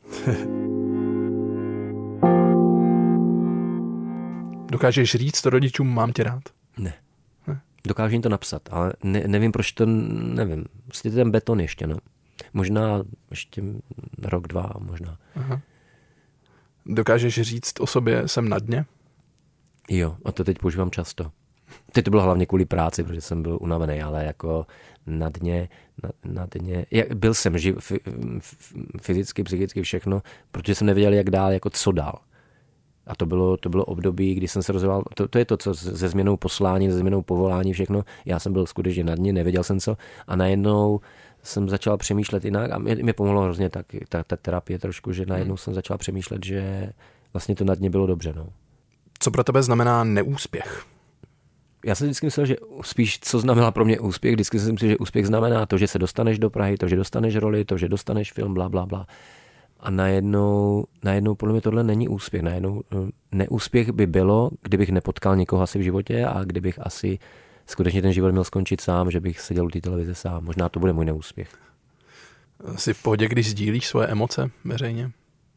Speaker 3: Dokážeš říct to rodičům, mám tě rád?
Speaker 1: Ne. Dokážu jim to napsat, ale ne, nevím, proč to, nevím. Prostě ten beton ještě, no. Možná ještě rok, dva, možná.
Speaker 3: Aha. Dokážeš říct o sobě, jsem na dně?
Speaker 1: Jo, a to teď používám často. Teď to bylo hlavně kvůli práci, protože jsem byl unavený, ale jako na dně, na, na dně. Jak, byl jsem živ, fyzicky, psychicky, všechno, protože jsem nevěděl, jak dál, jako co dál. A to bylo, to bylo období, kdy jsem se rozhoval, to, to je to, co se změnou poslání, se změnou povolání, všechno. Já jsem byl skutečně na dně, nevěděl jsem co. A najednou jsem začal přemýšlet jinak a mě, mě pomohlo hrozně tak, ta, ta terapie trošku, že najednou hmm. jsem začal přemýšlet, že vlastně to na dně bylo dobře. No.
Speaker 3: Co pro tebe znamená neúspěch?
Speaker 1: Já jsem vždycky myslel, že spíš, co znamená pro mě úspěch, vždycky jsem myslel, že úspěch znamená to, že se dostaneš do Prahy, to, že dostaneš roli, to, že dostaneš film, bla, bla, bla. A najednou, najednou podle mě tohle není úspěch. Najednou neúspěch by bylo, kdybych nepotkal někoho asi v životě a kdybych asi skutečně ten život měl skončit sám, že bych seděl u té televize sám. Možná to bude můj neúspěch.
Speaker 3: Jsi v pohodě, když sdílíš svoje emoce veřejně?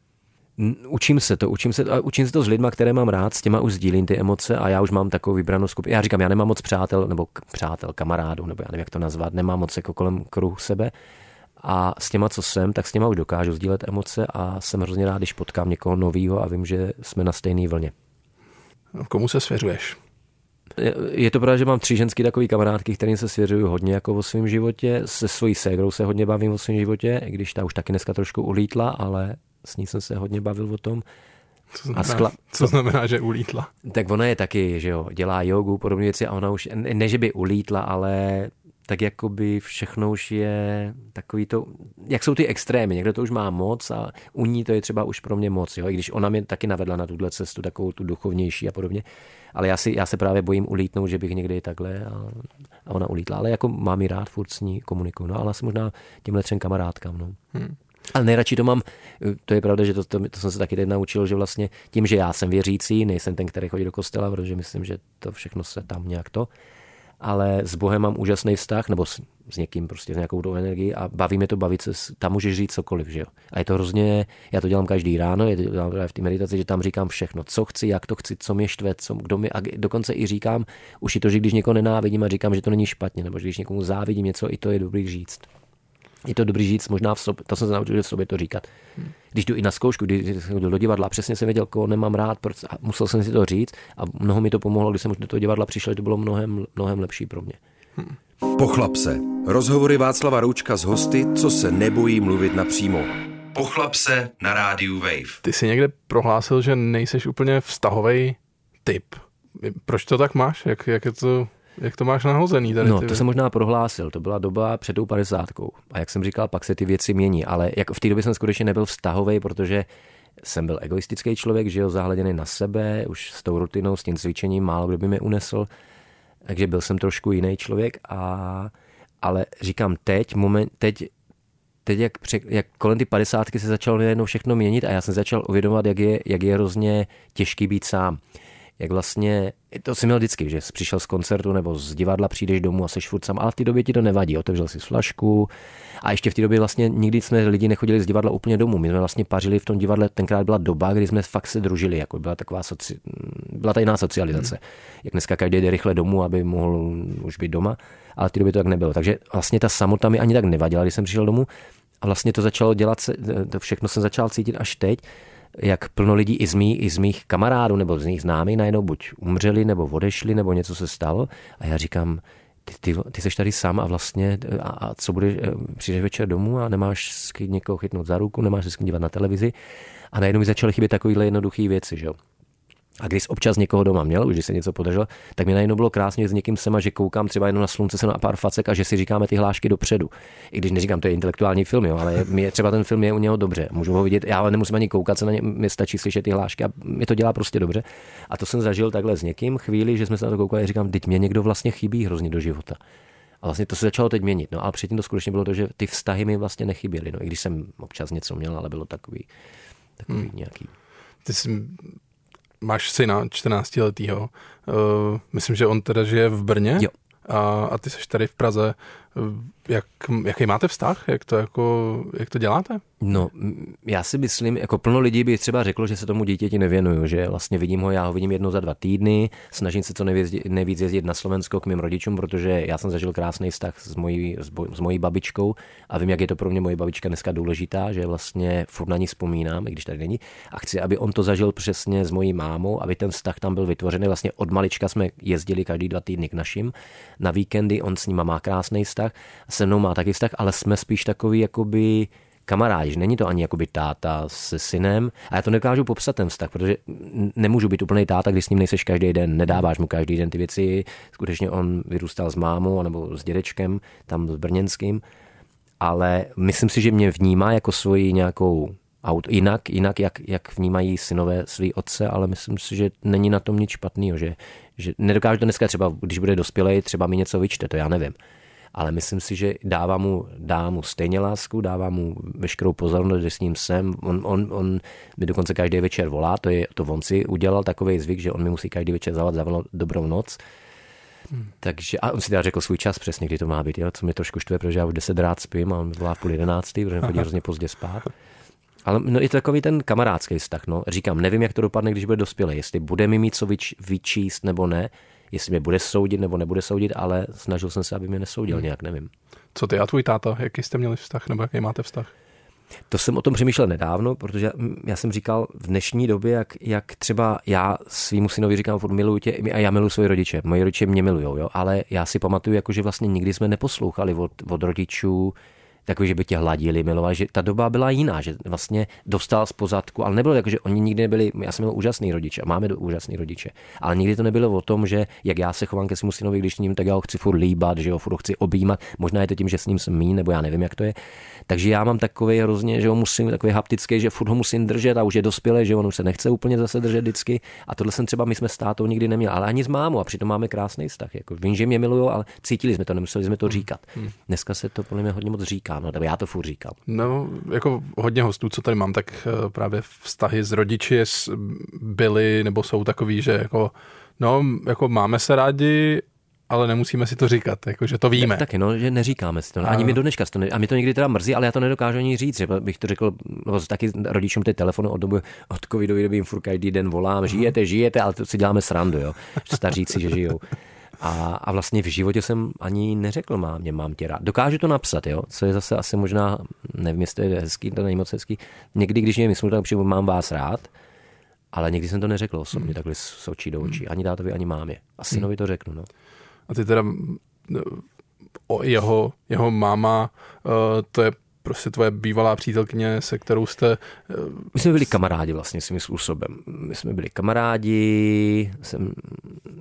Speaker 1: Učím se to, učím se to, a učím se to s lidma, které mám rád, s těma už sdílím ty emoce a já už mám takovou vybranou skupinu. Já říkám, já nemám moc přátel, nebo k- přátel, kamarádů, nebo já nevím, jak to nazvat, nemám moc jako kolem kruhu sebe. A s těma, co jsem, tak s těma už dokážu sdílet emoce a jsem hrozně rád, když potkám někoho novýho a vím, že jsme na stejné vlně.
Speaker 3: Komu se svěřuješ?
Speaker 1: Je, je to pravda, že mám tři ženský takový kamarádky, kterým se svěřuju hodně jako o svém životě. Se svojí ségrou se hodně bavím o svém životě, i když ta už taky dneska trošku ulítla, ale s ní jsem se hodně bavil o tom.
Speaker 3: Co znamená, a skla... co znamená, že ulítla?
Speaker 1: Tak ona je taky, že jo, dělá jogu, podobné věci a ona už, ne, že by ulítla, ale tak jakoby všechno už je takový to, jak jsou ty extrémy, někdo to už má moc a u ní to je třeba už pro mě moc, jo, i když ona mě taky navedla na tuhle cestu, takovou tu duchovnější a podobně, ale já, si, já se právě bojím ulítnout, že bych někdy takhle a, a ona ulítla, ale jako mám ji rád, furt s ní komunikuju, no ale asi možná těmhle třem kamarádkám, no. Hmm. Ale nejradši to mám, to je pravda, že to, to, to jsem se taky teď naučil, že vlastně tím, že já jsem věřící, nejsem ten, který chodí do kostela, protože myslím, že to všechno se tam nějak to, ale s Bohem mám úžasný vztah, nebo s, s někým prostě, s nějakou tou energií a baví mě to bavit se, tam můžeš říct cokoliv, že jo. A je to hrozně, já to dělám každý ráno, je to dělám v té meditaci, že tam říkám všechno, co chci, jak to chci, co mě štve, co, kdo mi, a dokonce i říkám, už i to, že když někoho nenávidím a říkám, že to není špatně, nebo že když někomu závidím něco, i to je dobrý říct. Je to dobrý říct možná v sobě, to jsem se naučil, že v sobě to říkat. Když jdu i na zkoušku, když jdu do divadla, přesně jsem věděl, koho nemám rád, a musel jsem si to říct a mnoho mi to pomohlo, když jsem už do toho divadla přišel, to bylo mnohem, mnohem lepší pro mě.
Speaker 2: Hmm. Pochlap se. Rozhovory Václava Roučka s hosty, co se nebojí mluvit napřímo. Pochlap se na rádiu Wave.
Speaker 3: Ty jsi někde prohlásil, že nejseš úplně vztahovej typ. Proč to tak máš? Jak, jak je to... jak to máš nahozený tady?
Speaker 1: No,
Speaker 3: ty...
Speaker 1: to jsem možná prohlásil, to byla doba před tou padesátkou. A jak jsem říkal, pak se ty věci mění, ale jak v té době jsem skutečně nebyl vztahovej, protože jsem byl egoistický člověk, že jo, zahleděný na sebe, už s tou rutinou, s tím cvičením, málo kdo by mě unesl, takže byl jsem trošku jiný člověk, a, ale říkám teď, moment, teď, teď jak, pře, jak kolem ty padesátky se začalo najednou všechno měnit a já jsem začal uvědomovat, jak je, jak je hrozně těžký být sám. Jak vlastně, to jsem měl vždycky, že jsi přišel z koncertu nebo z divadla, přijdeš domů a seš furt sám, ale v té době ti to nevadí, otevřel si flašku a ještě v té době vlastně nikdy jsme lidi nechodili z divadla úplně domů, my jsme vlastně pařili v tom divadle, tenkrát byla doba, kdy jsme fakt se družili, jako byla taková soci... byla ta jiná socializace, hmm. jak dneska každý jde rychle domů, aby mohl už být doma, ale v té době to tak nebylo, takže vlastně ta samota mi ani tak nevadila, když jsem přišel domů a vlastně to začalo dělat, to všechno jsem začal cítit až teď, jak plno lidí i z mých, i z mých kamarádů nebo z mých známých najednou buď umřeli, nebo odešli, nebo něco se stalo. A já říkám, ty, ty, ty seš tady sám a vlastně, a, a co budeš, přijdeš večer domů a nemáš s kým někoho chytnout za ruku, nemáš se s kým dívat na televizi. A najednou mi začaly chybět takovýhle jednoduchý věci, že jo. A když občas někoho doma měl, už když se něco podařilo, tak mi najednou bylo krásně s někým sem a že koukám třeba jenom na slunce se na pár facek a že si říkáme ty hlášky dopředu. I když neříkám, to je intelektuální film, jo, ale mě, třeba ten film je u něho dobře. Můžu ho vidět, já ale nemusím ani koukat se na ně, mi stačí slyšet ty hlášky a mi to dělá prostě dobře. A to jsem zažil takhle s někým chvíli, že jsme se na to koukali a říkám, teď mě někdo vlastně chybí hrozně do života. A vlastně to se začalo teď měnit. No a předtím to skutečně bylo to, že ty vztahy mi vlastně nechyběly. No, i když jsem občas něco měl, ale bylo takový, takový hmm. nějaký.
Speaker 3: Ty jsi... Máš syna čtrnáctiletýho. Uh, myslím, že on teda žije v Brně.
Speaker 1: Jo.
Speaker 3: A, a ty jsi tady v Praze. Jak, jaký máte vztah? Jak to, jako, jak to děláte?
Speaker 1: No, já si myslím, jako plno lidí by třeba řeklo, že se tomu dítěti nevěnuju, že vlastně vidím ho, já ho vidím jednou za dva týdny, snažím se co nejvíc, nejvíc jezdit na Slovensko k mým rodičům, protože já jsem zažil krásný vztah s mojí, s, boj, s mojí babičkou a vím, jak je to pro mě moje babička dneska důležitá, že vlastně furt na ní vzpomínám, i když tady není, a chci, aby on to zažil přesně s mojí mámou, aby ten vztah tam byl vytvořený. Vlastně od malička jsme jezdili každý dva týdny k našim na víkendy, on s nima má krásný vztah, se mnou má taky vztah, ale jsme spíš takový jakoby kamarádi, že není to ani jakoby táta se synem a já to nedokážu popsat ten vztah, protože nemůžu být úplný táta, když s ním nejseš každý den, nedáváš mu každý den ty věci, skutečně on vyrůstal s mámou nebo s dědečkem, tam s brněnským, ale myslím si, že mě vnímá jako svoji nějakou auto, jinak, jinak jak, jak vnímají synové svý otce, ale myslím si, že není na tom nic špatného, že, že nedokážu to dneska třeba, když bude dospělej, třeba mi něco vyčte, to já nevím. Ale myslím si, že dává mu, dá mu stejně lásku, dává mu veškerou pozornost, že s ním jsem. On, on, on mi dokonce každý večer volá, to, je, to on si udělal takovej zvyk, že on mi musí každý večer zavolat, zavolat dobrou noc. Hmm. Takže, a on si teda řekl svůj čas přesně, kdy to má být, jo, co mě trošku štve, protože já už deset rád spím a on volá v půl jedenáctý, protože chodí hrozně pozdě spát. Ale no, je to takový ten kamarádský vztah. No. Říkám, nevím, jak to dopadne, když bude dospělý, jestli bude mi mít co vyč, vyčíst nebo ne, jestli mě bude soudit nebo nebude soudit, ale snažil jsem se, aby mě nesoudil hmm. nějak, nevím.
Speaker 3: Co ty a tvůj táta, jaký jste měli vztah nebo jaký máte vztah?
Speaker 1: To jsem o tom přemýšlel nedávno, protože já jsem říkal v dnešní době, jak, jak třeba já svýmu synovi říkám, furt miluju tě a já miluju svoje rodiče. Moji rodiče mě milujou, jo? Ale já si pamatuju, jako, že vlastně nikdy jsme neposlouchali od, od rodičů takový, že by tě hladili, milovali, že ta doba byla jiná, že vlastně dostal z pozadku, ale nebylo jako, že oni nikdy nebyli, já jsem měl úžasný rodiče a máme úžasný rodiče, ale nikdy to nebylo o tom, že jak já se chovám ke svému synovi, když s ním, tak já ho chci furt líbat, že ho furt chci objímat, možná je to tím, že s ním jsem míň, nebo já nevím, jak to je. Takže já mám takový hrozně, že ho musím, takový haptický, že furt ho musím držet a už je dospělý, že on už se nechce úplně zase držet vždycky. A tohle jsem třeba my jsme s tátou nikdy neměli, ale ani s mámou a přitom máme krásný vztah. Jako, vím, že mě milujou, ale cítili jsme to, nemuseli jsme to říkat. Dneska se to podle mě hodně moc říká, no, já to furt říkám.
Speaker 3: No, jako hodně hostů, co tady mám, tak právě vztahy s rodiči byly nebo jsou takový, že jako, no, jako máme se rádi, ale nemusíme si to říkat, jako, že to víme.
Speaker 1: Tak, taky, no, že neříkáme si to. No. Ani mi do dneška to ne, a mě to někdy teda mrzí, ale já to nedokážu ani říct, že bych to řekl, no, taky rodičům ty telefony od doby, od covidový doby jim furt každý den volám, žijete, žijete, ale to si děláme srandu, jo. Staříci, že žijou. A, a vlastně v životě jsem ani neřekl mámě, mám tě rád. Dokážu to napsat, jo, co je zase asi možná, nevím, jestli to je hezký, to není moc hezký. Někdy, když mě myslím, tak přijdu, mám vás rád, ale někdy jsem to neřekl osobně, hmm. takhle z očí do očí. Ani tátovi, ani mámě. A synovi to řeknu, no.
Speaker 3: A ty teda o jeho, jeho máma, to je prostě tvoje bývalá přítelkyně, se kterou jste...
Speaker 1: My jsme byli kamarádi vlastně svým způsobem. My jsme byli kamarádi, jsem,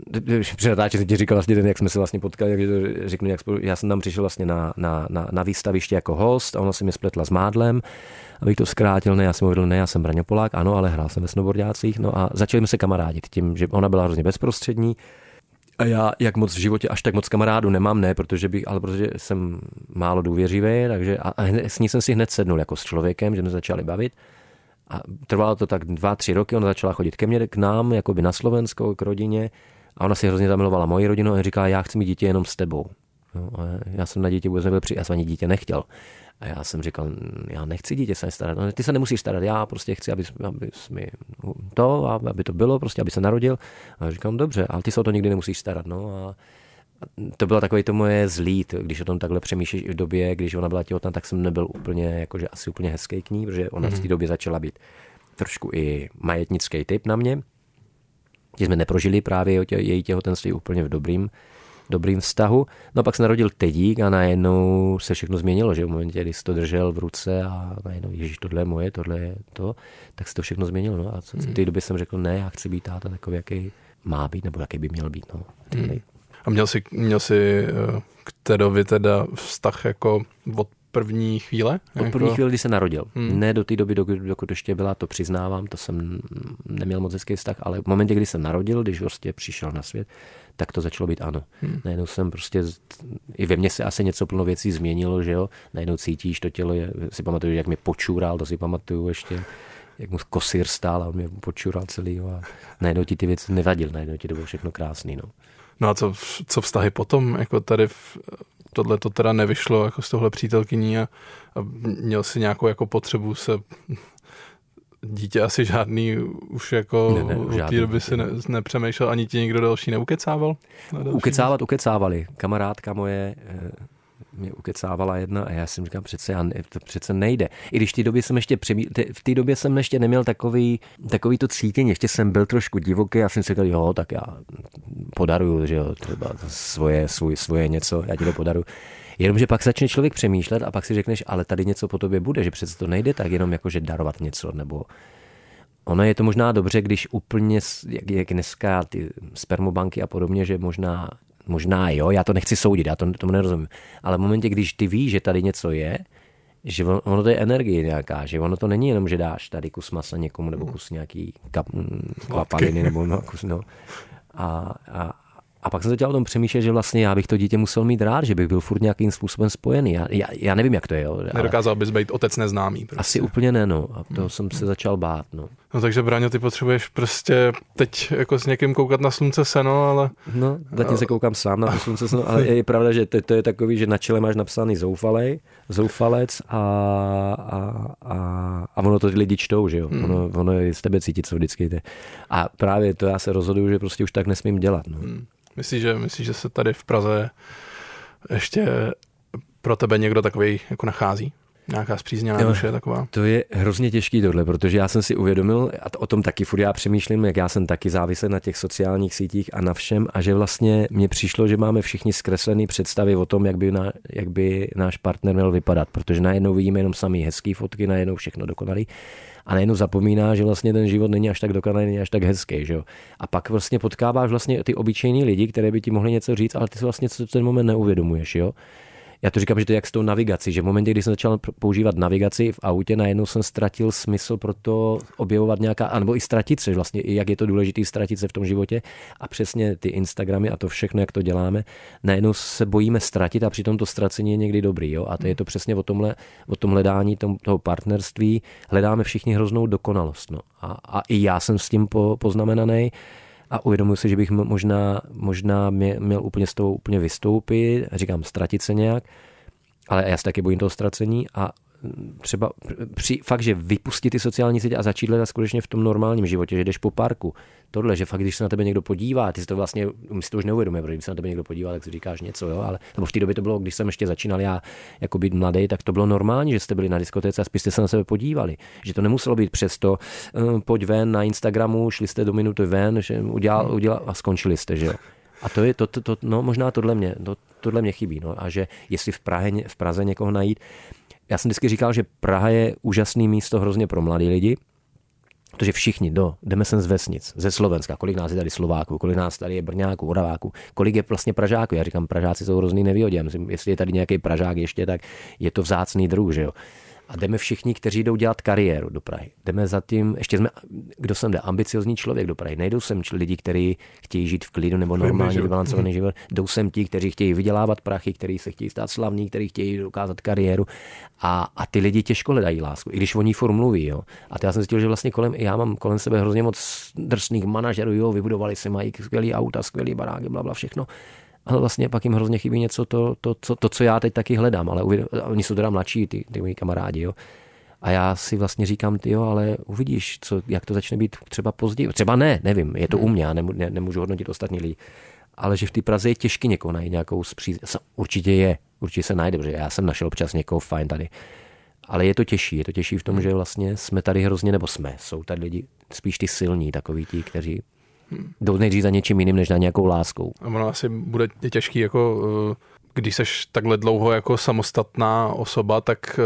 Speaker 1: při natáčení ti říkal vlastně den, jak jsme se vlastně potkali, takže to řeknu, jak spolu, já jsem tam přišel vlastně na, na, na, na výstaviště jako host a ona se mě spletla s Mádlem, abych to zkrátil, ne, já jsem uvěděl, ne, já jsem Braňo Polák, ano, ale hrál jsem ve snowboardácích, no a začali jsme se kamarádit tím, že ona byla hrozně bezprostřední a já jak moc v životě až tak moc kamarádu nemám, ne, protože bych, ale protože jsem málo důvěřivý, takže a, a s ní jsem si hned sednul jako s člověkem, že jsme začali bavit. A trvalo to tak dva, tři roky, ona začala chodit ke mně, k nám, jakoby na Slovensko, k rodině a ona si hrozně zamilovala moji rodinu a říká, já chci mít dítě jenom s tebou. No, a já jsem na dítě vůbec nebyl při, já jsem ani dítě nechtěl. A já jsem říkal, já nechci dítě se starat, no, ty se nemusíš starat, já prostě chci, aby, aby mi to, aby to bylo, prostě, aby se narodil. A já říkám, dobře, ale ty se o to nikdy nemusíš starat. No, a to bylo takové to moje zlý, když o tom takhle přemýšlíš i v době, když ona byla těhotná, tak jsem nebyl úplně, jakože asi úplně hezký k ní, protože ona mm-hmm. v té době začala být trošku i majetnický typ na mě, že jsme neprožili právě její těhotenství úplně v dobrým, dobrým vztahu. No a pak se narodil Tedík a najednou se všechno změnilo, že v momentě, kdy jsi to držel v ruce a najednou, ježiš, tohle je moje, tohle je to, tak se to všechno změnilo. No a v té době jsem řekl, ne, já chci být táta takový, jaký má být, nebo jaký by měl být. No. Mm.
Speaker 3: A měl jsi, měl jsi k Tedovi teda vztah jako od první chvíle?
Speaker 1: Od první jako... chvíle, kdy se narodil. Hmm. Ne do té doby, dokud, dokud ještě byla, to přiznávám, to jsem neměl moc hezký vztah, ale v momentě, kdy jsem narodil, když prostě přišel na svět, tak to začalo být ano. Hmm. Najednou jsem prostě, i ve mně se asi něco plno věcí změnilo, že jo, najednou cítíš to tělo, je, si pamatuju, jak mě počůral, to si pamatuju ještě, jak mu kosír stál a on mě počůral celý a najednou ti ty věci nevadil, najednou ti to bylo všechno krásný, no.
Speaker 3: No a co, co vztahy potom? Jako tady v, tohle to teda nevyšlo jako z tohle přítelkyní a, a měl si nějakou jako potřebu se dítě asi žádný už jako ne, ne, od té doby si ne, nepřemýšlel, ani ti někdo další neukecával?
Speaker 1: Ukecávat ukecávali. Kamarádka moje mě ukecávala jedna a já si říkám, přece, já, to přece nejde. I když v té době jsem ještě přemý... v té době jsem ještě neměl takový, takový to cítění, ještě jsem byl trošku divoký, já jsem si říkal, jo, tak já podaruju, že jo, třeba svoje, svůj, svoje něco, já ti to podaruju. Jenomže pak začne člověk přemýšlet a pak si řekneš, ale tady něco po tobě bude, že přece to nejde tak jenom jakože darovat něco, nebo ono je to možná dobře, když úplně, jak, jak dneska ty spermobanky a podobně, že možná Možná jo, já to nechci soudit, já to, tomu nerozumím. Ale v momentě, když ty víš, že tady něco je, že ono to je energie nějaká, že ono to není jenom, že dáš tady kus masa někomu nebo kus nějaký kap, kvapaliny nebo no, kus, no. A, a, a pak jsem začal o tom přemýšlet, že vlastně já bych to dítě musel mít rád, že bych byl furt nějakým způsobem spojený. Já, já, já nevím, jak to je. Jo,
Speaker 3: nedokázal bys být otec neznámý. Prostě.
Speaker 1: Asi úplně ne, no. A to hmm. jsem se začal bát, no.
Speaker 3: No takže, Braňo, ty potřebuješ prostě teď jako s někým koukat na slunce seno, ale...
Speaker 1: No, zatím se koukám sám na to slunce seno, ale je pravda, že to, to je takový, že na čele máš napsaný zoufalej, zoufalec a, a, a, a ono to ty lidi čtou, že jo. Hmm. Ono, ono je z tebe cítit, co vždycky jde. A právě to já se rozhoduju, že prostě už tak nesmím dělat, no.
Speaker 3: Hmm. Myslíš, že, myslíš, že se tady v Praze ještě pro tebe někdo takový jako nachází? Nějaká zpřízněná duše taková?
Speaker 1: To je hrozně těžký tohle, protože já jsem si uvědomil, a o tom taky furt já přemýšlím, jak já jsem taky závislý na těch sociálních sítích a na všem, a že vlastně mně přišlo, že máme všichni zkreslený představy o tom, jak by, na, jak by náš partner měl vypadat, protože najednou vidíme jenom samý hezký fotky, najednou všechno dokonalý. A najednou zapomíná, že vlastně ten život není až tak dokonalý, není až tak hezký, že jo. A pak vlastně potkáváš vlastně ty obyčejní lidi, které by ti mohli něco říct, ale ty si vlastně v ten moment neuvědomuješ, jo. Já to říkám, že to je jak s tou navigací, že v momentě, kdy jsem začal používat navigaci v autě, najednou jsem ztratil smysl pro to objevovat nějaká, anebo i ztratit se, vlastně i jak je to důležité ztratit se v tom životě a přesně ty Instagramy a to všechno, jak to děláme, najednou se bojíme ztratit a přitom to ztracení je někdy dobrý, jo, a to je to přesně o tomhle, o tom hledání tom, toho partnerství, hledáme všichni hroznou dokonalost, no. A, a i já jsem s tím po, poznamenaný. A uvědomuji si, že bych možná, možná měl úplně z toho úplně vystoupit, říkám, ztratit se nějak, ale já se taky bojím toho ztracení a třeba při, fakt, že vypustit ty sociální sítě a začít hledat skutečně v tom normálním životě, že jdeš po parku. Tohle, že fakt, když se na tebe někdo podívá, ty si to vlastně, my si to už neuvědomuje, protože když se na tebe někdo podívá, tak si říkáš něco, jo, ale nebo v té době to bylo, když jsem ještě začínal já jako být mladý, tak to bylo normální, že jste byli na diskotéce a spíš jste se na sebe podívali. Že to nemuselo být přesto, uh, pojď ven na Instagramu, šli jste do minuty ven, že udělal, udělal a skončili jste, že jo. A to je to, to, to no možná tohle mě, to, tohle mě chybí, no, a že jestli v Praze, v Praze někoho najít. Já jsem vždycky říkal, že Praha je úžasný místo hrozně pro mladý lidi, protože všichni, do, jdeme sem z vesnic, ze Slovenska, kolik nás je tady Slováků, kolik nás tady je Brňáků, Oraváků, kolik je vlastně Pražáků. Já říkám, Pražáci jsou hrozný nevýhodě. Já myslím, jestli je tady nějaký Pražák ještě, tak je to vzácný druh, že jo. A jdeme všichni, kteří jdou dělat kariéru do Prahy. Jdeme za tím, ještě jsme, kdo sem jde, ambiciozní člověk do Prahy. Nejdou sem lidi, kteří chtějí žít v klidu nebo normálně vybalancovaný život. Jdou sem ti, kteří chtějí vydělávat prachy, kteří se chtějí stát slavní, kteří chtějí dokázat kariéru. A, a ty lidi těžko hledají lásku, i když oni furt mluví. Jo. A já jsem zjistil, že vlastně kolem, já mám kolem sebe hrozně moc drsných manažerů, jo, vybudovali si, mají skvělý auta, skvělý baráky, blabla, všechno. Ale vlastně pak jim hrozně chybí něco, to, to, to, to co já teď taky hledám, ale uvědom, oni jsou teda mladší, ty, ty moji kamarádi, jo. A já si vlastně říkám, ty jo, ale uvidíš, co, jak to začne být třeba později. Třeba ne, nevím, je to u mě, já nemů, ne, nemůžu hodnotit ostatní lidi. Ale že v té Praze je těžký někoho najít nějakou spříz... Určitě je, určitě se najde, protože já jsem našel občas někoho fajn tady. Ale je to těžší, je to těžší v tom, že vlastně jsme tady hrozně, nebo jsme, jsou tady lidi, spíš ty silní, takový ti, kteří jdou nejdřív za něčím jiným, než za nějakou láskou.
Speaker 3: A ono asi bude těžký, jako když seš takhle dlouho jako samostatná osoba, tak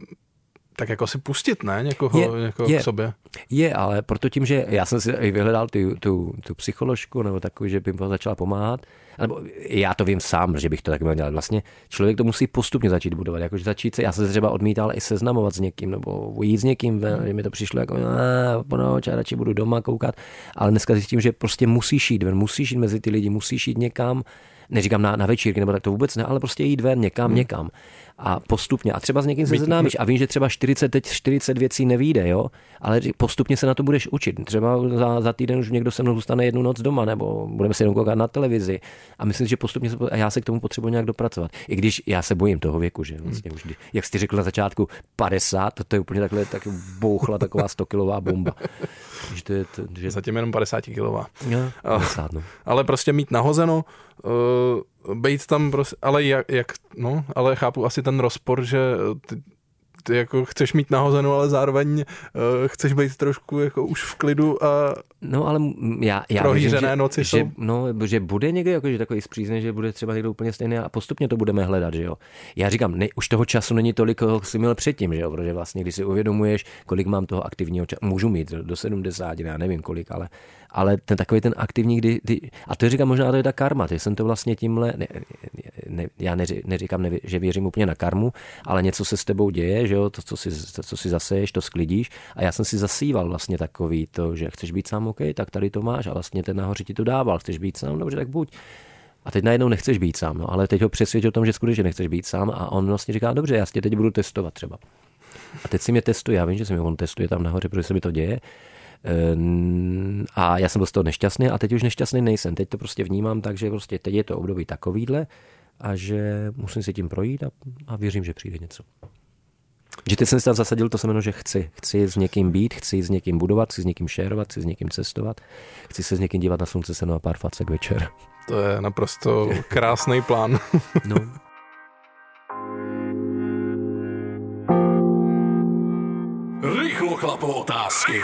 Speaker 3: tak jako si pustit, ne? Někoho, je, někoho je, k sobě.
Speaker 1: Je, ale proto tím, že já jsem si i vyhledal tu, tu, tu psycholožku, nebo takovou, že by mi začala pomáhat, nebo já to vím sám, že bych to tak měl dělat. Vlastně člověk to musí postupně začít budovat, jakože začít se, já jsem se třeba odmítal i seznamovat s někým, nebo jít s někým, že mi to přišlo jako, ponoč, já radši budu doma koukat, ale dneska zjistím, že prostě musíš jít ven, musíš jít mezi ty lidi, musíš jít někam, neříkám na, na večírky, nebo tak to vůbec ne, ale prostě jít ven někam, hmm. někam. A postupně. A třeba s někým se seznámíš a víš, že třeba čtyřicet, teď čtyřicet věcí nevyjde, jo? Ale postupně se na to budeš učit. Třeba za, za týden už někdo se mnou zůstane jednu noc doma, nebo budeme si jenom koukat na televizi. A myslím, že postupně se, a já se k tomu potřebuji nějak dopracovat. I když já se bojím toho věku, že vlastně už, jak jsi řekl na začátku, padesát, to je úplně takhle tak bouchla taková stokilová bomba. Že to je, to, že...
Speaker 3: Zatím jenom padesátikilová.
Speaker 1: Jo, padesát, no.
Speaker 3: Ale prostě mít nahozeno, uh, bejt tam prostě, ale jak, jak, no, ale chápu asi ten rozpor, že ty, ty jako chceš mít nahozenou, ale zároveň uh, chceš být trošku jako už v klidu a
Speaker 1: no, ale já, já
Speaker 3: prohýřené
Speaker 1: věřím, že,
Speaker 3: noci
Speaker 1: že,
Speaker 3: jsou.
Speaker 1: No, že bude někdy jako, že takový zpříznej, že bude třeba někdo úplně stejný a postupně to budeme hledat, že jo. Já říkám, ne, už toho času není tolik, koho jsi měl předtím, že jo, protože vlastně, když si uvědomuješ, kolik mám toho aktivního času, můžu mít do sedmdesáti, já nevím kolik, ale ale ten takový ten aktivní, kdy, kdy, a to říkám možná, to je ta karma, ty jsem to vlastně tímhle, ne, ne, já neři, neříkám, ne, že věřím úplně na karmu, ale něco se s tebou děje, že jo, to, co si, to, co si zaseješ, to sklidíš a já jsem si zasíval vlastně takový to, že chceš být sám, OK, tak tady to máš a vlastně ten nahoře ti to dával, chceš být sám, dobře, tak buď. A teď najednou nechceš být sám, no, ale teď ho přesvědčil o tom, že skutečně nechceš být sám a on vlastně říká, dobře, já si tě teď budu testovat třeba. A teď si mě testuje, já vím, že si mě on testuje tam nahoře, protože se mi to děje. A já jsem byl z toho nešťastný a teď už nešťastný nejsem. Teď to prostě vnímám tak, že prostě teď je to období takovýhle a že musím si tím projít a, a věřím, že přijde něco. Že teď jsem si tam zasadil to semeno, že chci. Chci s někým být, chci s někým budovat, chci s někým šérovat, chci s někým cestovat, chci se s někým dívat na slunce, seno a pár facek večer.
Speaker 3: To je naprosto krásný plán.
Speaker 1: No.
Speaker 3: Rychlo chlapo otázky.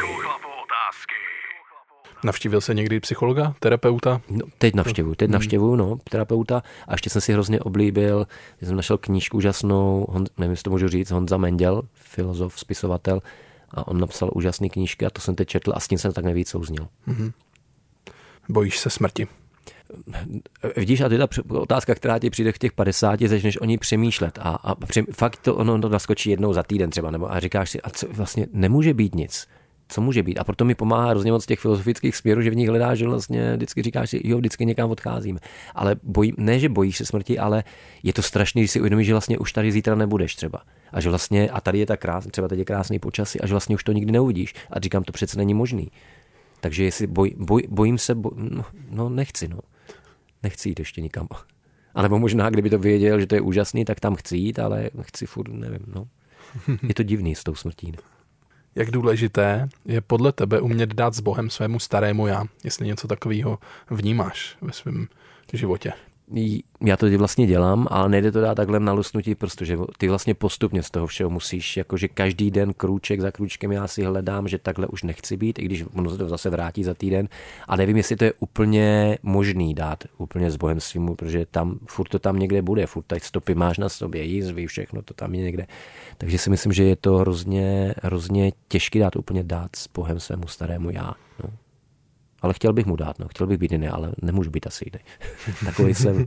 Speaker 3: Navštívil se někdy psychologa, terapeuta?
Speaker 1: No, teď navštěvuju, teď navštěvuju, no, terapeuta a ještě jsem si hrozně oblíbil, že jsem našel knížku úžasnou, Hon, nevím, jestli to můžu říct, Honza Menděl, filozof, spisovatel a on napsal úžasný knížky a to jsem teď četl a s tím jsem tak nevíc souzněl. Mm-hmm.
Speaker 3: Bojíš se smrti?
Speaker 1: Vidíš, a to je ta otázka, která ti přijde v těch padesáti, začneš o ní přemýšlet a, a při, fakt to ono to naskočí jednou za týden třeba, nebo a říkáš si, a co vlastně nemůže být nic. Co může být? A proto mi pomáhá hrozně moc těch filozofických směrů, že v nich hledáš, že vlastně vždycky říkáš si, jo, vždycky někam odcházíme. Ale bojím, ne, že bojíš se smrti, ale je to strašný, když si uvědomíš, že vlastně už tady zítra nebudeš třeba. A že vlastně, a tady je ta krásný, třeba teď je krásný počasí, a že vlastně už to nikdy neuvidíš. A říkám, to přece není možný. Takže jestli boj, boj, bojím se, boj, no, no nechci, no. Nechci jít ještě nikam. A nebo možná, kdyby to věděl, že to je úžasný, tak tam chci jít, ale chci furt, nevím, no. Je to divný s tou smrtí.
Speaker 3: Jak důležité je podle tebe umět dát s Bohem svému starému já, jestli něco takového vnímáš ve svém životě?
Speaker 1: já to vlastně dělám, ale nejde to dát takhle na lusnutí, protože ty vlastně postupně z toho všeho musíš, jakože každý den krůček za krůčkem já si hledám, že takhle už nechci být, i když ono se to zase vrátí za týden a nevím, jestli to je úplně možný dát úplně s Bohem svým, protože tam, furt to tam někde bude, furt tady stopy máš na sobě, jízvy, všechno to tam je někde. Takže si myslím, že je to hrozně, hrozně těžký dát úplně dát s Bohem svému starému já. No. Ale chtěl bych mu dát, no. Chtěl bych být jiný, ale nemůžu být asi jiný. Takový jsem.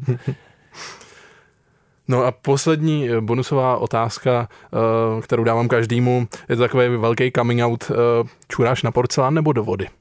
Speaker 3: No a poslední bonusová otázka, kterou dávám každému, je to takový velký coming out. Čuráš na porcelán nebo do vody?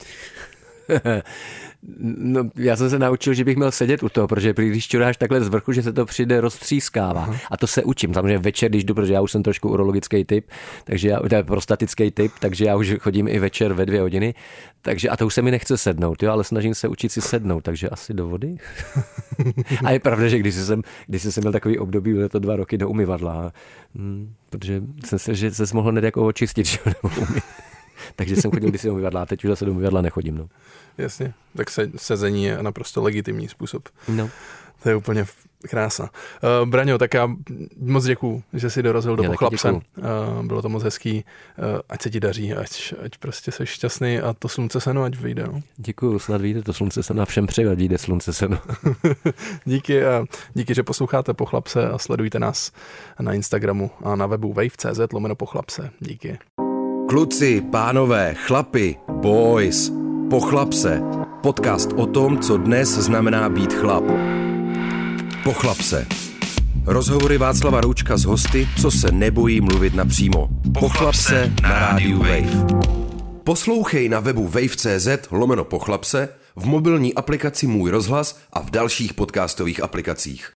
Speaker 1: No, já jsem se naučil, že bych měl sedět u toho, protože když čuráš takhle z vrchu, že se to přijde roztřískává. Aha. A to se učím. Samozřejmě večer, když jdu, protože já už jsem trošku urologický typ, takže já, to je prostatický typ, takže já už chodím i večer ve dvě hodiny. Takže, a to už se mi nechce sednout, jo, ale snažím se učit si sednout, takže asi do vody. A je pravda, že když jsem, když jsem měl takový období, bylo to dva roky do umyvadla, hm, protože jsem se, že se mohl hned jako očistit, že nebo umyt. Takže jsem chodil kdysi do umyvadla a teď už zase do umyvadla nechodím. No.
Speaker 3: Jasně, tak se, sezení je naprosto legitimní způsob.
Speaker 1: No.
Speaker 3: To je úplně krása. Uh, Braňo, tak já moc děkuju, že jsi dorazil do Pochlapse. Uh, bylo to moc hezký. Uh, ať se ti daří, ať, ať prostě jsi šťastný a to slunce seno, ať vyjde. No.
Speaker 1: Děkuju, snad vyjde to slunce seno a všem přeju, ať vyjde slunce seno.
Speaker 3: Díky a díky, že posloucháte Pochlapse a sledujte nás na Instagramu a na webu wave tečka cz lomeno Pochlapse. Díky.
Speaker 2: Kluci, pánové, chlapi, boys, Pochlapse. Podcast o tom, co dnes znamená být chlap. Pochlapse. Rozhovory Václava Roučka s hosty, co se nebojí mluvit napřímo. Pochlapse na rádiu Wave. Poslouchej na webu wave tečka cz lomeno Pochlapse, v mobilní aplikaci Můj rozhlas a v dalších podcastových aplikacích.